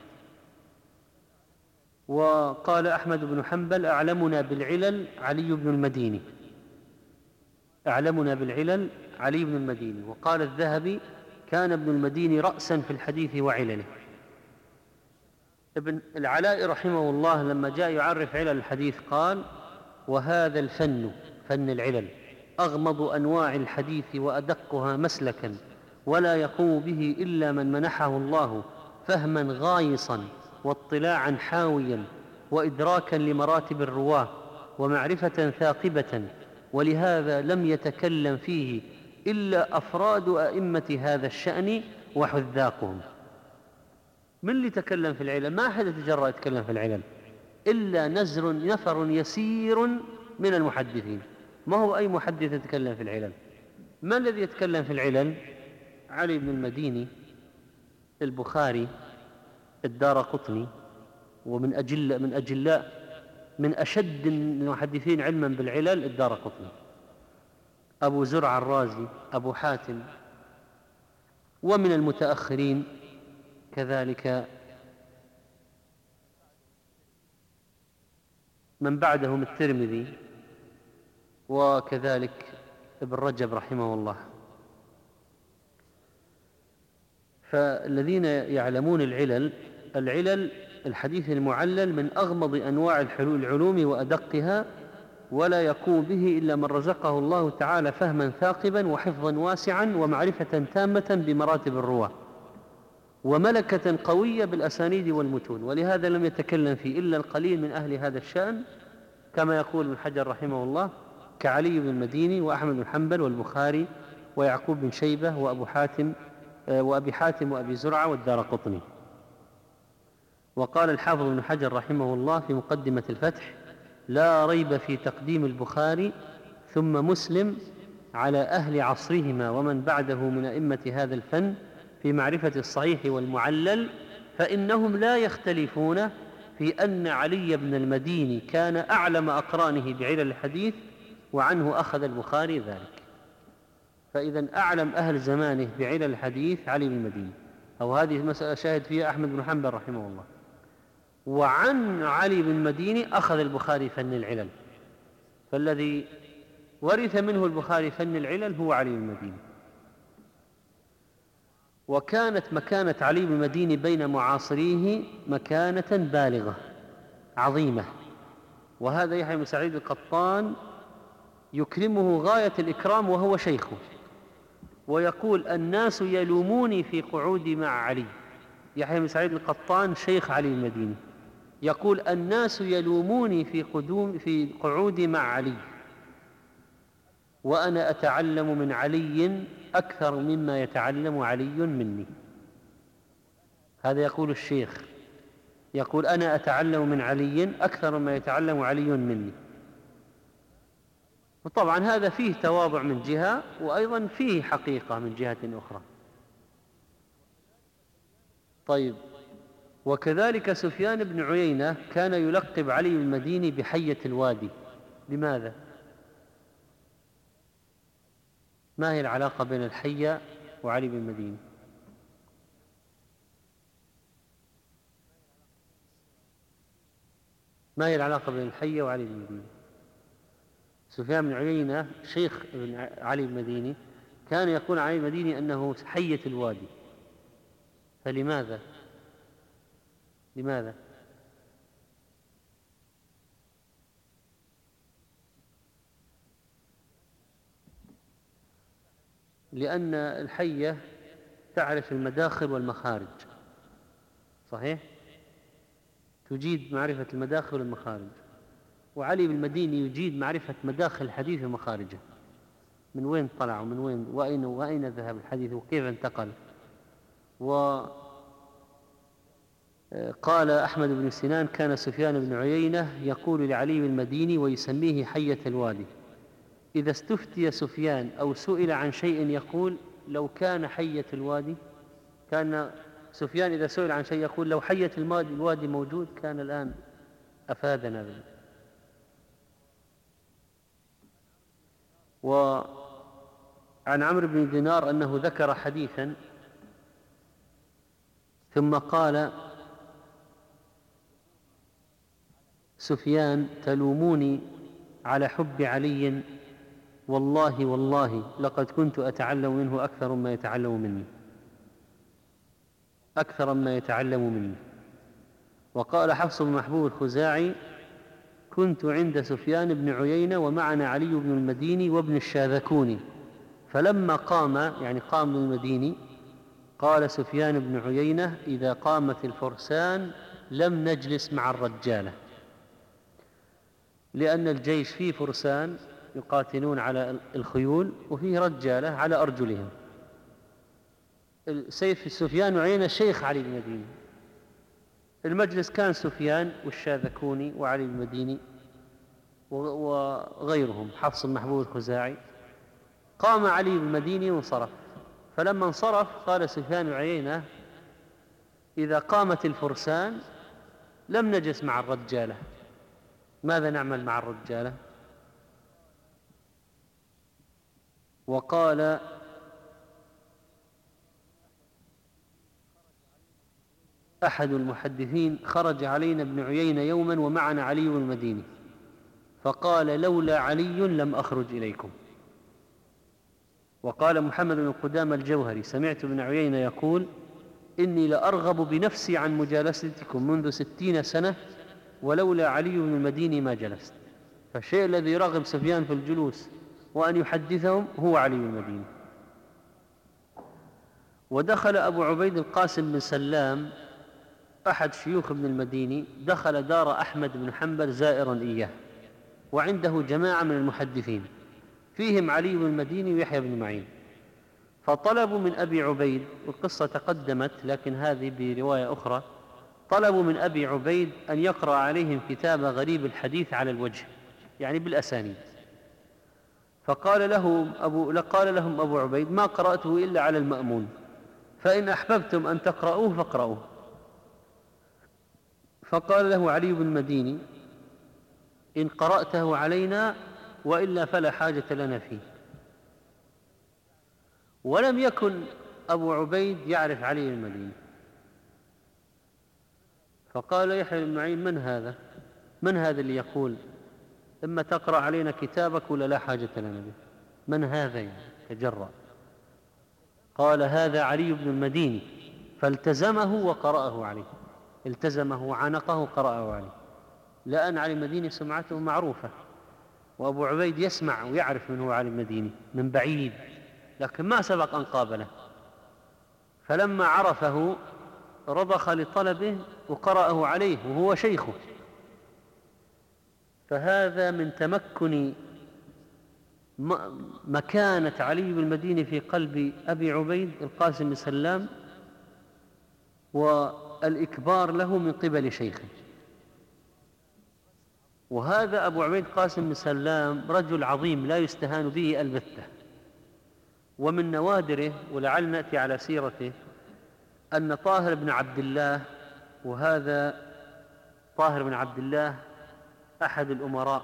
وقال أحمد بن حنبل أعلمنا بالعلل علي بن المديني، أعلمنا بالعلل علي بن المديني. وقال الذهبي كان ابن المديني رأسا في الحديث وعلله. ابن العلاء رحمه الله لما جاء يعرف علل الحديث قال وهذا الفن، فن العلل، أغمض أنواع الحديث وأدقها مسلكا، ولا يقوم به إلا من منحه الله فهما غايصا واطلاعا حاويا وإدراكا لمراتب الرواة ومعرفة ثاقبة، ولهذا لم يتكلم فيه إلا أفراد أئمة هذا الشأن وحذاقهم. من اللي تكلم في العلل؟ ما أحد يتجرأ يتكلم في العلل إلا نفر يسير من المحدثين. ما هو أي محدث يتكلم في العلل. ما الذي يتكلم في العلل؟ علي بن المديني، البخاري، الدارقطني، ومن من أشد المحدثين علما بالعلل الدارقطني، أبو زرع الرازي، أبو حاتم. ومن المتأخرين كذلك من بعدهم الترمذي، وكذلك ابن رجب رحمه الله. فالذين يعلمون العلل الحديث المعلل من أغمض أنواع العلوم وأدقها، ولا يقوم به إلا من رزقه الله تعالى فهما ثاقبا وحفظا واسعا ومعرفة تامة بمراتب الرواة. وملكة قوية بالأسانيد والمتون، ولهذا لم يتكلم فيه إلا القليل من أهل هذا الشأن، كما يقول ابن حجر رحمه الله كعلي بن المديني وأحمد بن حنبل والبخاري ويعقوب بن شيبة وأبي حاتم وأبي زرعة والدارقطني. وقال الحافظ ابن حجر رحمه الله في مقدمة الفتح: لا ريب في تقديم البخاري ثم مسلم على أهل عصرهما ومن بعده من أئمة هذا الفن في معرفة الصحيح والمعلل، فإنهم لا يختلفون في أن علي بن المديني كان أعلم أقرانه بعلل الحديث، وعنه أخذ البخاري ذلك. فإذا أعلم أهل زمانه بعلل الحديث علي بن المديني، أو هذه مسألة شاهد فيها أحمد بن حنبل رحمه الله. وعن علي بن المديني أخذ البخاري فن العلل، فالذي ورث منه البخاري فن العلل هو علي بن المديني. وكانت مكانة علي بن المديني بين معاصريه مكانة بالغة عظيمة، وهذا يحيى بن سعيد القطان يكرمه غاية الإكرام وهو شيخه، ويقول: الناس يلوموني في قعودي مع علي. يحيى بن سعيد القطان شيخ علي المديني يقول: الناس يلوموني في قعودي مع علي، وأنا أتعلم من علي أكثر مما يتعلم علي مني. هذا يقول الشيخ، يقول: أنا أتعلم من علي أكثر مما يتعلم علي مني. وطبعا هذا فيه تواضع من جهة، وأيضا فيه حقيقة من جهة أخرى. طيب، وكذلك سفيان بن عيينة كان يلقب علي بن المديني بحية الوادي. لماذا؟ ما هي العلاقة بين الحية وعلي بن المديني؟ ما هي العلاقة بين الحية وعلي بن المديني؟ سفيان بن عيينة شيخ علي بن المديني كان يقول عن علي بن المديني أنه حية الوادي، فلماذا؟ لماذا؟ لأن الحية تعرف المداخل والمخارج، صحيح؟ تجيد معرفة المداخل والمخارج، وعلي بن المديني يجيد معرفة مداخل الحديث ومخارجه، من وين طلع ومن وين وأين ذهب الحديث وكيف انتقل. وقال أحمد بن سنان: كان سفيان بن عيينة يقول لعلي بن المديني ويسميه حية الوادي. إذا استفتي سفيان أو سئل عن شيء يقول: لو كان حية الوادي، كان سفيان إذا سئل عن شيء يقول: لو حية الوادي موجود كان الآن أفادنا به. وعن عمرو بن دينار أنه ذكر حديثا ثم قال سفيان: تلوموني على حب علي، والله والله لقد كنت أتعلم منه أكثر ما يتعلم مني. وقال حفص بن محبوب الخزاعي: كنت عند سفيان بن عيينة ومعنا علي بن المديني وابن الشاذكوني، فلما قام، يعني قام ابن المديني، قال سفيان بن عيينة: إذا قامت الفرسان لم نجلس مع الرجالة، لأن الجيش فيه فرسان يقاتلون على الخيول وفيه رجالة على أرجلهم. سيف سفيان بن عيينة شيخ علي بن المديني، المجلس كان سفيان والشاذكوني وعلي بن المديني وغيرهم، حفص بن محبوب الخزاعي. قام علي بن المديني وانصرف، فلما انصرف قال سفيان بن عيينة: إذا قامت الفرسان لم نجلس مع الرجالة، ماذا نعمل مع الرجالة؟ وقال أحد المحدثين: خرج علينا ابن عيينة يوما ومعنا علي بن المديني، فقال: لولا علي لم أخرج إليكم. وقال محمد بن قدامة الجوهري: سمعت ابن عيينة يقول: إني لأرغب بنفسي عن مجالستكم منذ 60 سنة، ولولا علي بن المديني ما جلست. فالشيء الذي رغب سفيان في الجلوس وأن يحدثهم هو علي بن المديني. ودخل أبو عبيد القاسم بن سلام أحد شيوخ ابن المديني، دخل دار أحمد بن حنبل زائرا إياه، وعنده جماعة من المحدثين فيهم علي بن المديني ويحيى بن معين، فطلبوا من أبي عبيد، والقصة تقدمت لكن هذه برواية أخرى، طلبوا من أبي عبيد أن يقرأ عليهم كتاب غريب الحديث على الوجه، يعني بالأسانيد. قال لهم أبو عبيد: ما قرأته إلا على المأمون، فإن أحببتم أن تقرأوه فاقرأوه. فقال له علي بن المديني: إن قرأته علينا وإلا فلا حاجة لنا فيه. ولم يكن أبو عبيد يعرف علي بن المديني، فقال يحيى بن معين: من هذا اللي يقول إما تقرأ علينا كتابك ولا لا حاجة لنا به؟ من هذا يعني؟ تجرأ. قال: هذا علي بن المديني. فالتزمه وقرأه عليه، التزمه وعانقه وقرأه عليه، لأن علي المديني سمعته معروفة، وأبو عبيد يسمع ويعرف من هو علي المديني من بعيد، لكن ما سبق أن قابله. فلما عرفه رضخ لطلبه وقرأه عليه وهو شيخه. فهذا من تمكن مكانة علي بن المديني في قلب أبي عبيد القاسم بن سلام، والإكبار له من قبل شيخه. وهذا أبو عبيد قاسم بن سلام رجل عظيم لا يستهان به البتة، ومن نوادره، ولعل نأتي على سيرته، أن طاهر بن عبد الله، وهذا طاهر بن عبد الله أحد الأمراء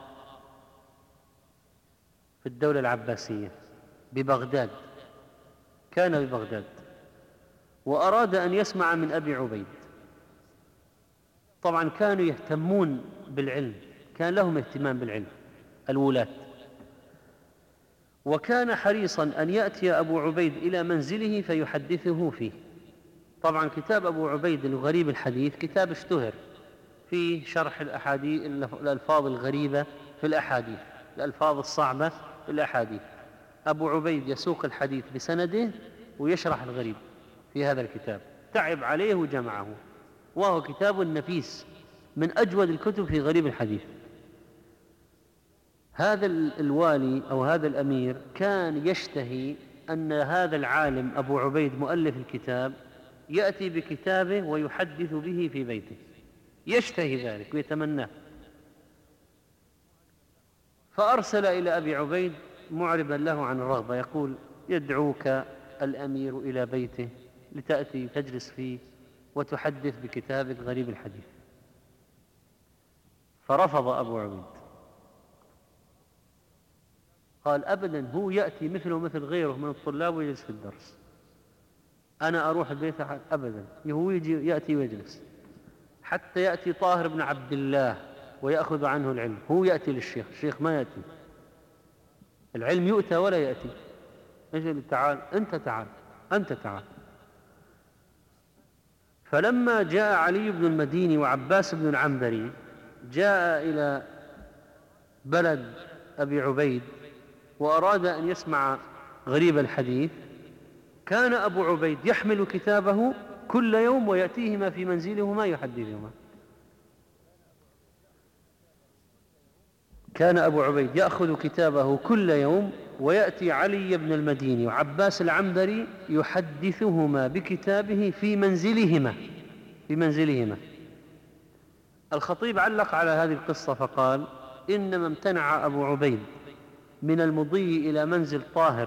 في الدولة العباسية ببغداد، كان ببغداد، وأراد أن يسمع من أبي عبيد. طبعا كانوا يهتمون بالعلم، كان لهم اهتمام بالعلم الولاة، وكان حريصا أن يأتي أبو عبيد إلى منزله فيحدثه فيه. طبعا كتاب أبو عبيد الغريب الحديث كتاب اشتهر في شرح الألفاظ الغريبة في الأحاديث، الألفاظ الصعبة في الأحاديث. أبو عبيد يسوق الحديث بسنده ويشرح الغريب في هذا الكتاب، تعب عليه وجمعه، وهو كتاب نفيس من أجود الكتب في غريب الحديث. هذا الوالي أو هذا الأمير كان يشتهي أن هذا العالم أبو عبيد مؤلف الكتاب يأتي بكتابه ويحدث به في بيته، يشتهي ذلك ويتمناه. فأرسل إلى أبي عبيد معربا له عن الرغبة، يقول: يدعوك الأمير إلى بيته لتأتي تجلس فيه وتحدث بكتابك غريب الحديث. فرفض أبو عبيد، قال: أبدا، هو يأتي مثله مثل غيره من الطلاب ويجلس في الدرس، أنا أروح البيت أبدا، هو يأتي ويجلس حتى يأتي طاهر بن عبد الله ويأخذ عنه العلم. هو يأتي للشيخ، الشيخ ما يأتي، العلم يؤتى ولا يأتي. أجل تعال أنت، تعال أنت، تعال. فلما جاء علي بن المديني وعباس بن العنبري جاء إلى بلد أبي عبيد وأراد أن يسمع غريب الحديث، كان أبو عبيد يحمل كتابه كل يوم ويأتيهما في منزلهما يحدثهما. كان أبو عبيد يأخذ كتابه كل يوم ويأتي علي بن المديني وعباس العنبري يحدثهما بكتابه في منزلهما. الخطيب علق على هذه القصة فقال: إنما امتنع أبو عبيد من المضي إلى منزل طاهر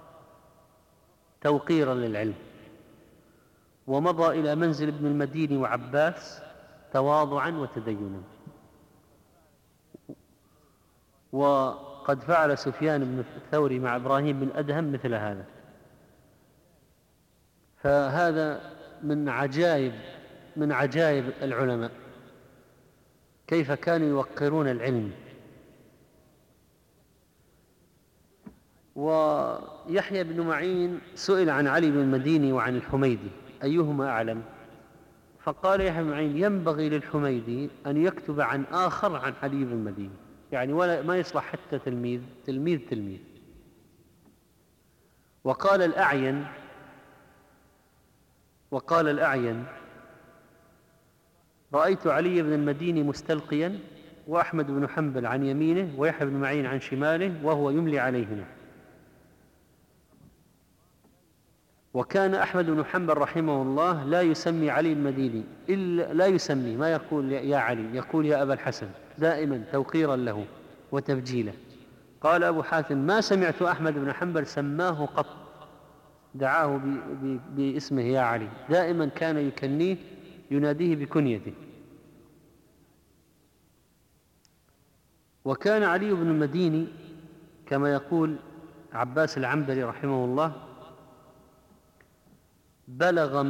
توقيرا للعلم، ومضى إلى منزل ابن المديني وعباس تواضعا وتدينا. وقد فعل سفيان بن الثوري مع إبراهيم بن أدهم مثل هذا. فهذا من عجائب العلماء، كيف كانوا يوقرون العلم. ويحيى بن معين سئل عن علي بن المديني وعن الحميدي أيهما أعلم، فقال يحيى بن معين: ينبغي للحميدي أن يكتب عن آخر عن علي بن المديني، يعني ولا ما يصلح حتى تلميذ. وقال الأعين: وقال الأعين: رأيت علي بن المديني مستلقيا، وأحمد بن حنبل عن يمينه، ويحيى بن معين عن شماله، وهو يملي عليهما. وكان أحمد بن حنبل رحمه الله لا يسمي علي المديني إلا، لا يسمي، ما يقول يا علي، يقول يا أبا الحسن، دائما توقيرا له وتبجيله. قال أبو حاتم: ما سمعت أحمد بن حنبل سماه قط، دعاه باسمه يا علي، دائما كان يكنيه، يناديه بكنيته. وكان علي بن المديني كما يقول عباس العنبري رحمه الله: بلغ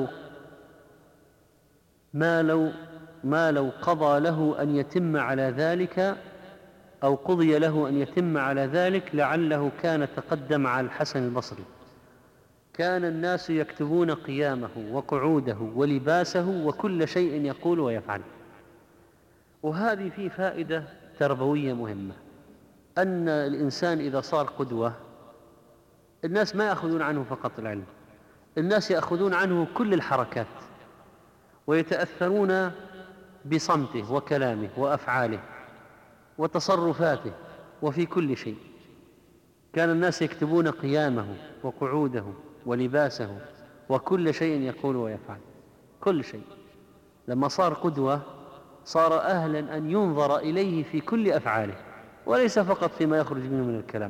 ما لو قضى له أن يتم على ذلك، أو قضي له أن يتم على ذلك، لعله كان تقدم على الحسن البصري. كان الناس يكتبون قيامه وقعوده ولباسه وكل شيء يقول ويفعل. وهذه فيه فائدة تربوية مهمة، أن الإنسان إذا صار قدوة، الناس ما يأخذون عنه فقط العلم، الناس يأخذون عنه كل الحركات، ويتأثرون بصمته وكلامه وأفعاله وتصرفاته وفي كل شيء. كان الناس يكتبون قيامه وقعوده ولباسه وكل شيء يقول ويفعل، كل شيء. لما صار قدوة صار أهلا أن ينظر إليه في كل أفعاله، وليس فقط فيما يخرج منه من الكلام.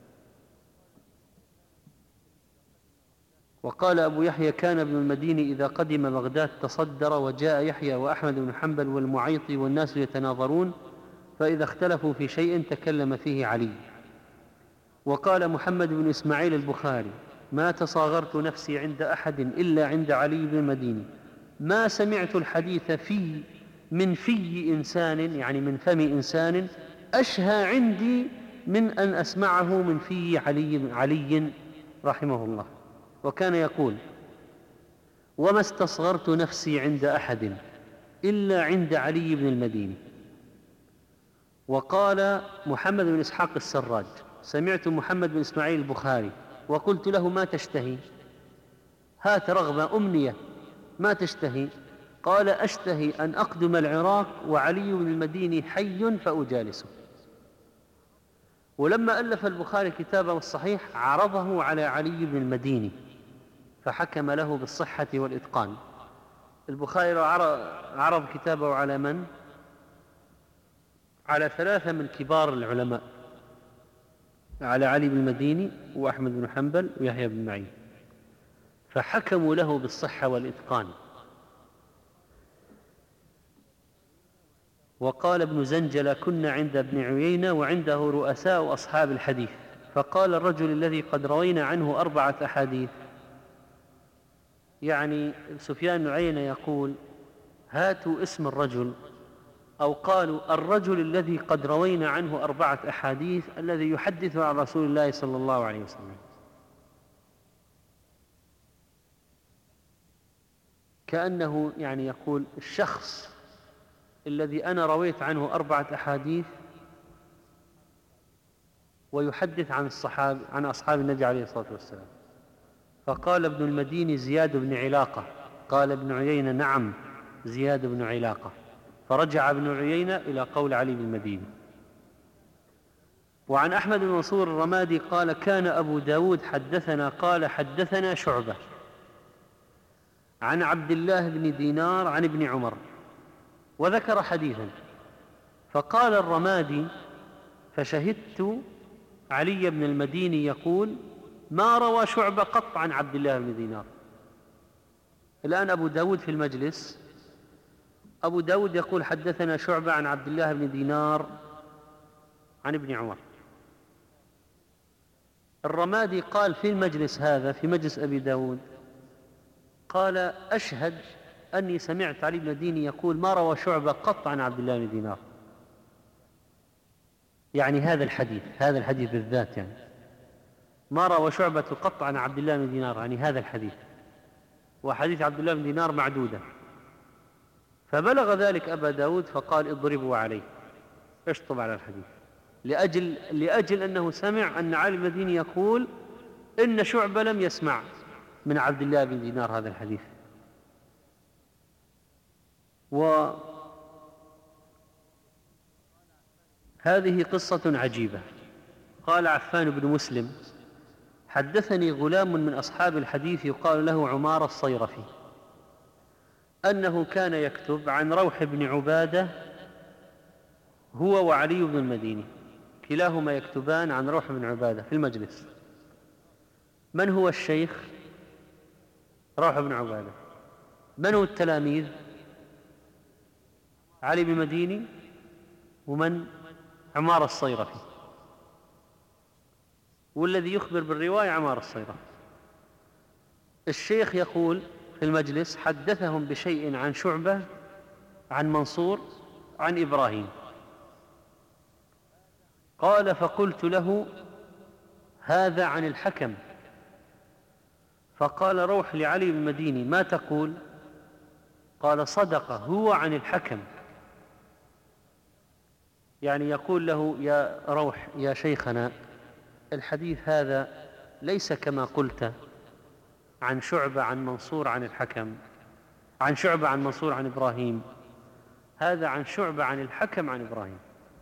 وقال أبو يحيى: كان ابن المديني إذا قدم بغداد تصدر، وجاء يحيى وأحمد بن حنبل والمعيطي والناس يتناظرون، فإذا اختلفوا في شيء تكلم فيه علي. وقال محمد بن إسماعيل البخاري: ما تصاغرت نفسي عند أحد إلا عند علي بن المديني، ما سمعت الحديث من في إنسان، يعني من فم إنسان، أشهى عندي من أن أسمعه من في علي رحمه الله. وكان يقول: وما استصغرت نفسي عند أحد إلا عند علي بن المديني. وقال محمد بن إسحاق السراج: سمعت محمد بن إسماعيل البخاري وقلت له: ما تشتهي؟ هات رغبة أمنية، ما تشتهي؟ قال: أشتهي أن أقدم العراق وعلي بن المديني حي فأجالسه. ولما ألف البخاري كتابه الصحيح عرضه على علي بن المديني فحكم له بالصحة والإتقان. البخاري عرض كتابه على من؟ على 3 من كبار العلماء، على علي بن المديني وأحمد بن حنبل ويحيى بن معين، فحكموا له بالصحة والإتقان. وقال ابن زنجل: كنا عند ابن عيينة وعنده رؤساء أصحاب الحديث، فقال الرجل الذي قد روينا عنه 4 أحاديث، يعني سفيان بن عيينة يقول: هاتوا اسم الرجل، أو قالوا الرجل الذي قد روينا عنه 4 أحاديث الذي يحدث عن رسول الله صلى الله عليه وسلم. كأنه يعني يقول: الشخص الذي أنا رويت عنه 4 أحاديث ويحدث عن أصحاب النبي عليه الصلاة والسلام. فقال ابن المديني: زياد بن علاقة. قال ابن عيينة: نعم، زياد بن علاقة. فرجع ابن عيينة إلى قول علي بن المديني. وعن أحمد بن منصور الرمادي قال: كان أبو داود حدثنا، قال: حدثنا شعبة عن عبد الله بن دينار عن ابن عمر، وذكر حديثا. فقال الرمادي: فشهدت علي بن المديني يقول: ما روى شعبة قط عن عبد الله بن دينار. الآن أبو داود في المجلس، أبو داود يقول: حدثنا شعبة عن عبد الله بن دينار عن ابن عمر. الرمادي قال في المجلس هذا، في مجلس أبي داود، قال: أشهد أني سمعت علي بن المديني يقول: ما روى شعبة قط عن عبد الله بن دينار، يعني هذا الحديث بالذات، يعني ما روى شعبة قط عن عبد الله بن دينار، يعني هذا الحديث. وحديث عبد الله بن دينار معدودة. فبلغ ذلك أبا داود فقال: اضربوا عليه، اشطب على الحديث، لأجل أنه سمع أن علي بن المديني يقول إن شعبة لم يسمع من عبد الله بن دينار هذا الحديث. وهذه قصة عجيبة. قال عفان بن مسلم: حدثني غلام من أصحاب الحديث يقال له عمار الصيرفي أنه كان يكتب عن روح بن عبادة هو وعلي بن المديني، كلاهما يكتبان عن روح بن عبادة في المجلس. من هو الشيخ؟ روح بن عبادة. من هو التلاميذ؟ علي بن المديني ومن؟ عمار الصيرفي. والذي يخبر بالرواية عمار الصيرفي. الشيخ يقول في المجلس: حدثهم بشيء عن شعبة عن منصور عن إبراهيم. قال: فقلت له: هذا عن الحكم. فقال روح لعلي بن المديني: ما تقول؟ قال: صدق، هو عن الحكم. يعني يقول له: يا روح يا شيخنا، الحديث هذا ليس كما قلت عن شعبة عن منصور عن الحكم، عن شعبة عن منصور عن إبراهيم، هذا عن شعبة عن الحكم عن إبراهيم.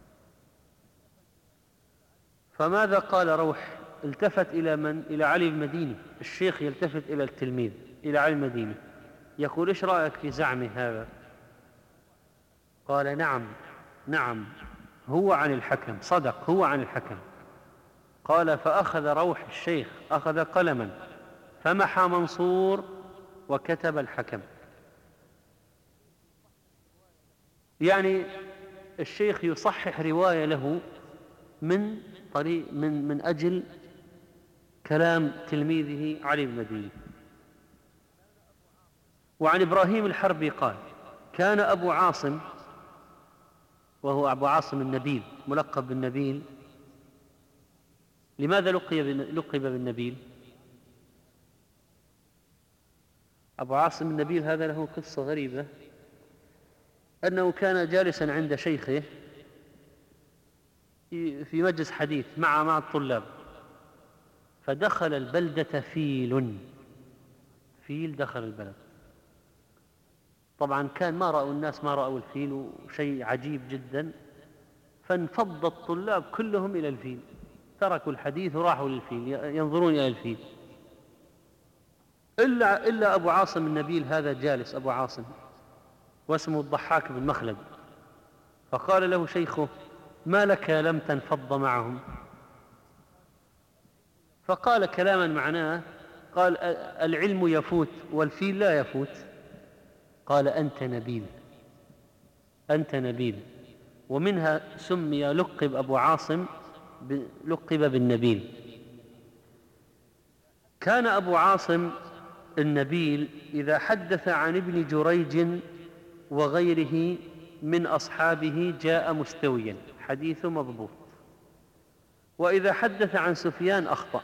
فماذا قال روح؟ التفت إلى من؟ إلى علي المديني. الشيخ يلتفت إلى التلميذ إلى علي المديني يقول: إيش رأيك في زعمي هذا؟ قال: نعم هو عن الحكم، صدق، هو عن الحكم. قال: فأخذ روح الشيخ أخذ قلما فمحى منصور وكتب الحكم. يعني الشيخ يصحح رواية له من طريق من أجل كلام تلميذه علي بن المديني. وعن إبراهيم الحربي قال: كان أبو عاصم، وهو أبو عاصم النبيل ملقب بالنبيل. لماذا لقب بالنبيل؟ أبو عاصم النبيل هذا له قصة غريبة، أنه كان جالسا عند شيخه في مجلس حديث مع الطلاب، فدخل البلدة فيل دخل البلد. طبعا كان ما رأوا الناس ما رأوا الفيل، وشيء عجيب جدا. فانفض الطلاب كلهم إلى الفيل، تركوا الحديث وراحوا للفيل ينظرون إلى الفيل، إلا أبو عاصم النبيل هذا جالس، أبو عاصم واسمه الضحاك بن مخلد. فقال له شيخه: ما لك لم تنفض معهم؟ فقال كلاما معناه، قال: العلم يفوت والفيل لا يفوت. قال: أنت نبيل. ومنها سمي لقب أبو عاصم لقب بالنبيل. كان أبو عاصم النبيل إذا حدث عن ابن جريج وغيره من أصحابه جاء مستويا، حديث مضبوط. وإذا حدث عن سفيان أخطأ،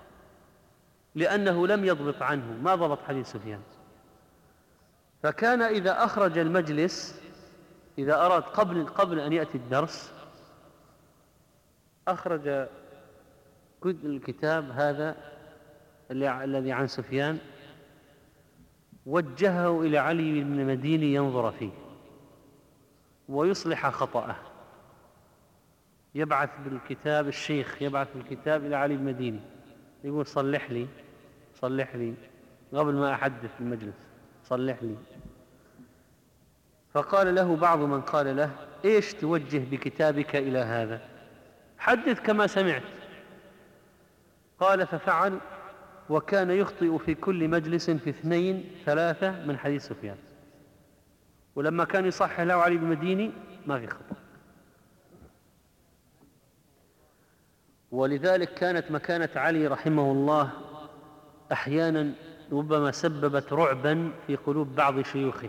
لأنه لم يضبط عنه، ما ضبط حديث سفيان. فكان إذا أخرج المجلس، إذا أراد قبل أن يأتي الدرس، أخرج الكتاب هذا الذي عن سفيان، وجهه إلى علي بن المديني ينظر فيه ويصلح خطأه. يبعث بالكتاب، الشيخ يبعث بالكتاب إلى علي بن المديني يقول: صلح لي قبل ما أحدث في المجلس، صلح لي. فقال له بعض من قال له: إيش توجه بكتابك إلى هذا؟ حدث كما سمعت. قال: ففعل، وكان يخطئ في كل مجلس في 2 3 من حديث سفيان، ولما كان يصحح له علي بن المديني ما في خطأ. ولذلك كانت مكانة علي رحمه الله أحيانا ربما سببت رعبا في قلوب بعض شيوخه.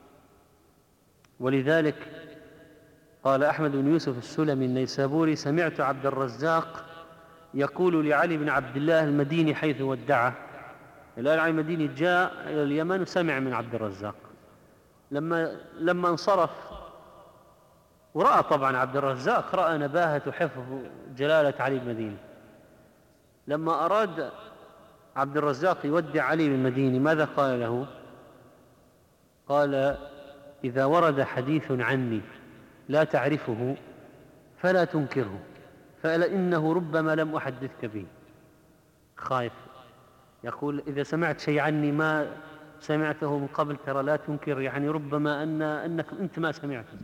ولذلك قال أحمد بن يوسف السلمي النيسابوري: سمعت عبد الرزاق يقول لعلي بن عبد الله المديني حيث ودعه. الآن علي المديني جاء إلى اليمن وسمع من عبد الرزاق، لما انصرف ورأى طبعا عبد الرزاق رأى نباهة حفظ جلالة علي بن المديني. لما أراد عبد الرزاق يودع علي بن المديني ماذا قال له؟ قال: إذا ورد حديث عني لا تعرفه فلا تنكره، فإنه ربما لم أحدثك به. خايف يقول إذا سمعت شيء عني ما سمعته من قبل ترى لا تنكر، يعني ربما أنك أنت ما سمعته.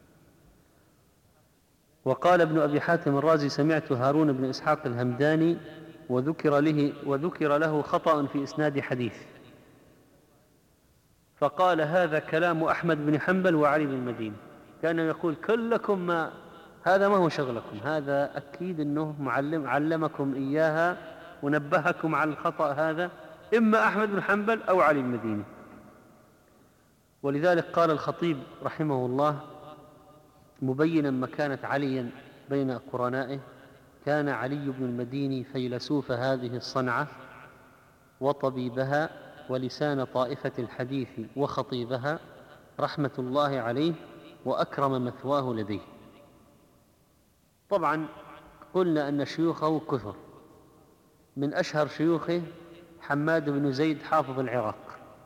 وقال ابن أبي حاتم الرازي: سمعت هارون بن إسحاق الهمداني وذكر له خطأ في إسناد حديث، فقال: هذا كلام أحمد بن حنبل وعلي بن المديني. كان يقول كلكم ما هذا ما هو شغلكم، هذا أكيد أنه علمكم إياها ونبهكم على الخطأ هذا إما أحمد بن حنبل أو علي بن المديني. ولذلك قال الخطيب رحمه الله مبينا مكانة علي بين قرنائه: كان علي بن المديني فيلسوف هذه الصنعة وطبيبها ولسان طائفة الحديث وخطيبها رحمة الله عليه، وأكرم مثواه لديه. طبعا قلنا أن شيوخه كثر، من أشهر شيوخه حماد بن زيد حافظ العراق.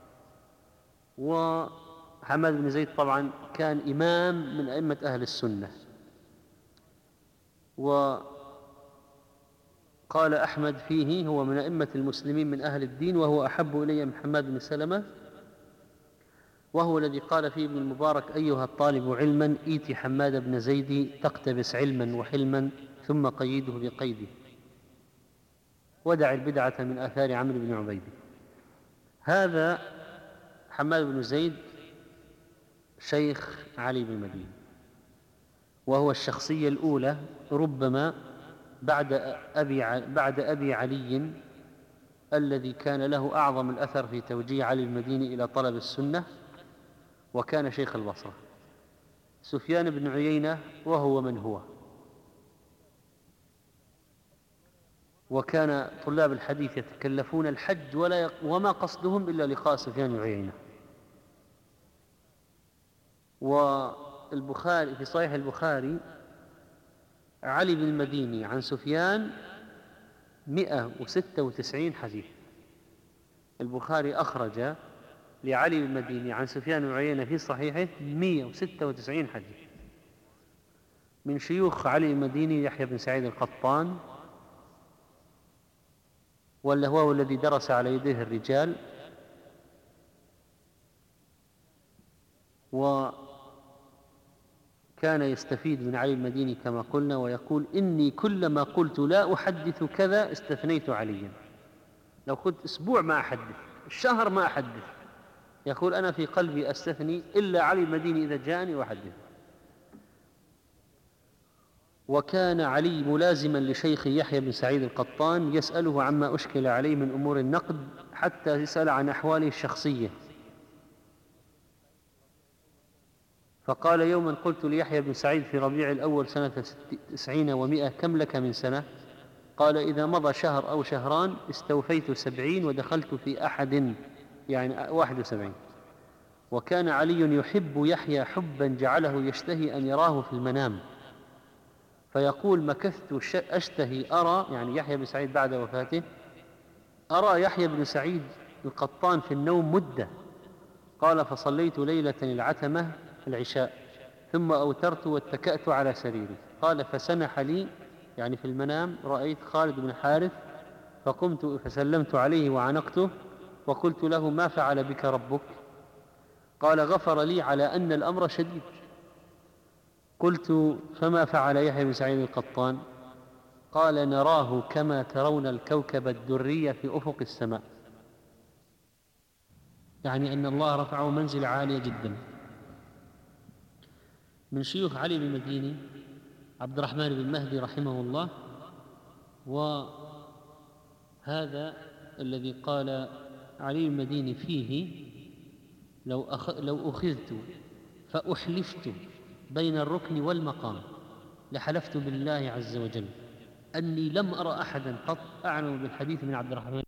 وحماد بن زيد طبعا كان إمام من أئمة أهل السنة. وقال أحمد فيه: هو من أئمة المسلمين من أهل الدين، وهو أحب إلي من حماد بن سلمة، وهو الذي قال فيه ابن المبارك: أيها الطالب علما إيت حماد بن زيد تقتبس علما وحلما ثم قيده بقيده، ودع البدعة من آثار عمرو بن عبيد. هذا حماد بن زيد شيخ علي بن المديني، وهو الشخصية الأولى ربما بعد أبي علي الذي كان له أعظم الأثر في توجيه علي المديني إلى طلب السنة، وكان شيخ البصرة. سفيان بن عيينة وهو من هو، وكان طلاب الحديث يتكلفون الحج وما قصدهم إلا لقاء سفيان بن عيينة. والبخاري في صحيح البخاري علي بن المديني عن سفيان 196 حديث. البخاري أخرج لعلي بن المديني عن سفيان بن عيينة في صحيحه 196 حديث. من شيوخ علي بن المديني يحيى بن سعيد القطان، وهو الذي درس على يديه الرجال، وكان يستفيد من علي المديني كما قلنا، ويقول: إني كلما قلت لا أحدث كذا استثنيت عليا. لو قلت أسبوع ما أحدث، الشهر ما أحدث، يقول أنا في قلبي أستثني إلا علي المديني إذا جاءني أحدث. وكان علي ملازما لشيخ يحيى بن سعيد القطان، يسأله عما أشكل عليه من أمور النقد، حتى يسأل عن أحواله الشخصية. فقال يوما: قلت ليحيى بن سعيد في ربيع الأول سنة 90 و100: كم لك من سنة؟ قال: إذا مضى شهر أو شهران استوفيت 70 ودخلت في أحد، يعني 71. وكان علي يحب يحيى حبا جعله يشتهي أن يراه في المنام، فيقول: مكثت أشتهي أرى، يعني يحيى بن سعيد بعد وفاته، أرى يحيى بن سعيد القطان في النوم مدة. قال: فصليت ليلة العتمة العشاء ثم أوترت واتكأت على سريري. قال: فسنح لي، يعني في المنام رأيت خالد بن حارث، فقمت فسلمت عليه وعنقته وقلت له: ما فعل بك ربك؟ قال: غفر لي على أن الأمر شديد. قلت: فما فعل يحيى بن سعيد القطان؟ قال: نراه كما ترون الكوكب الدري في أفق السماء، يعني أن الله رفعه منزل عالية جدا. من شيوخ علي بن المديني عبد الرحمن بن مهدي رحمه الله، وهذا الذي قال علي بن المديني فيه: لو أخذت فأحلفت بين الركن والمقام لحلفت بالله عز وجل أني لم أرى أحدا قط أعلم بالحديث من عبد الرحمن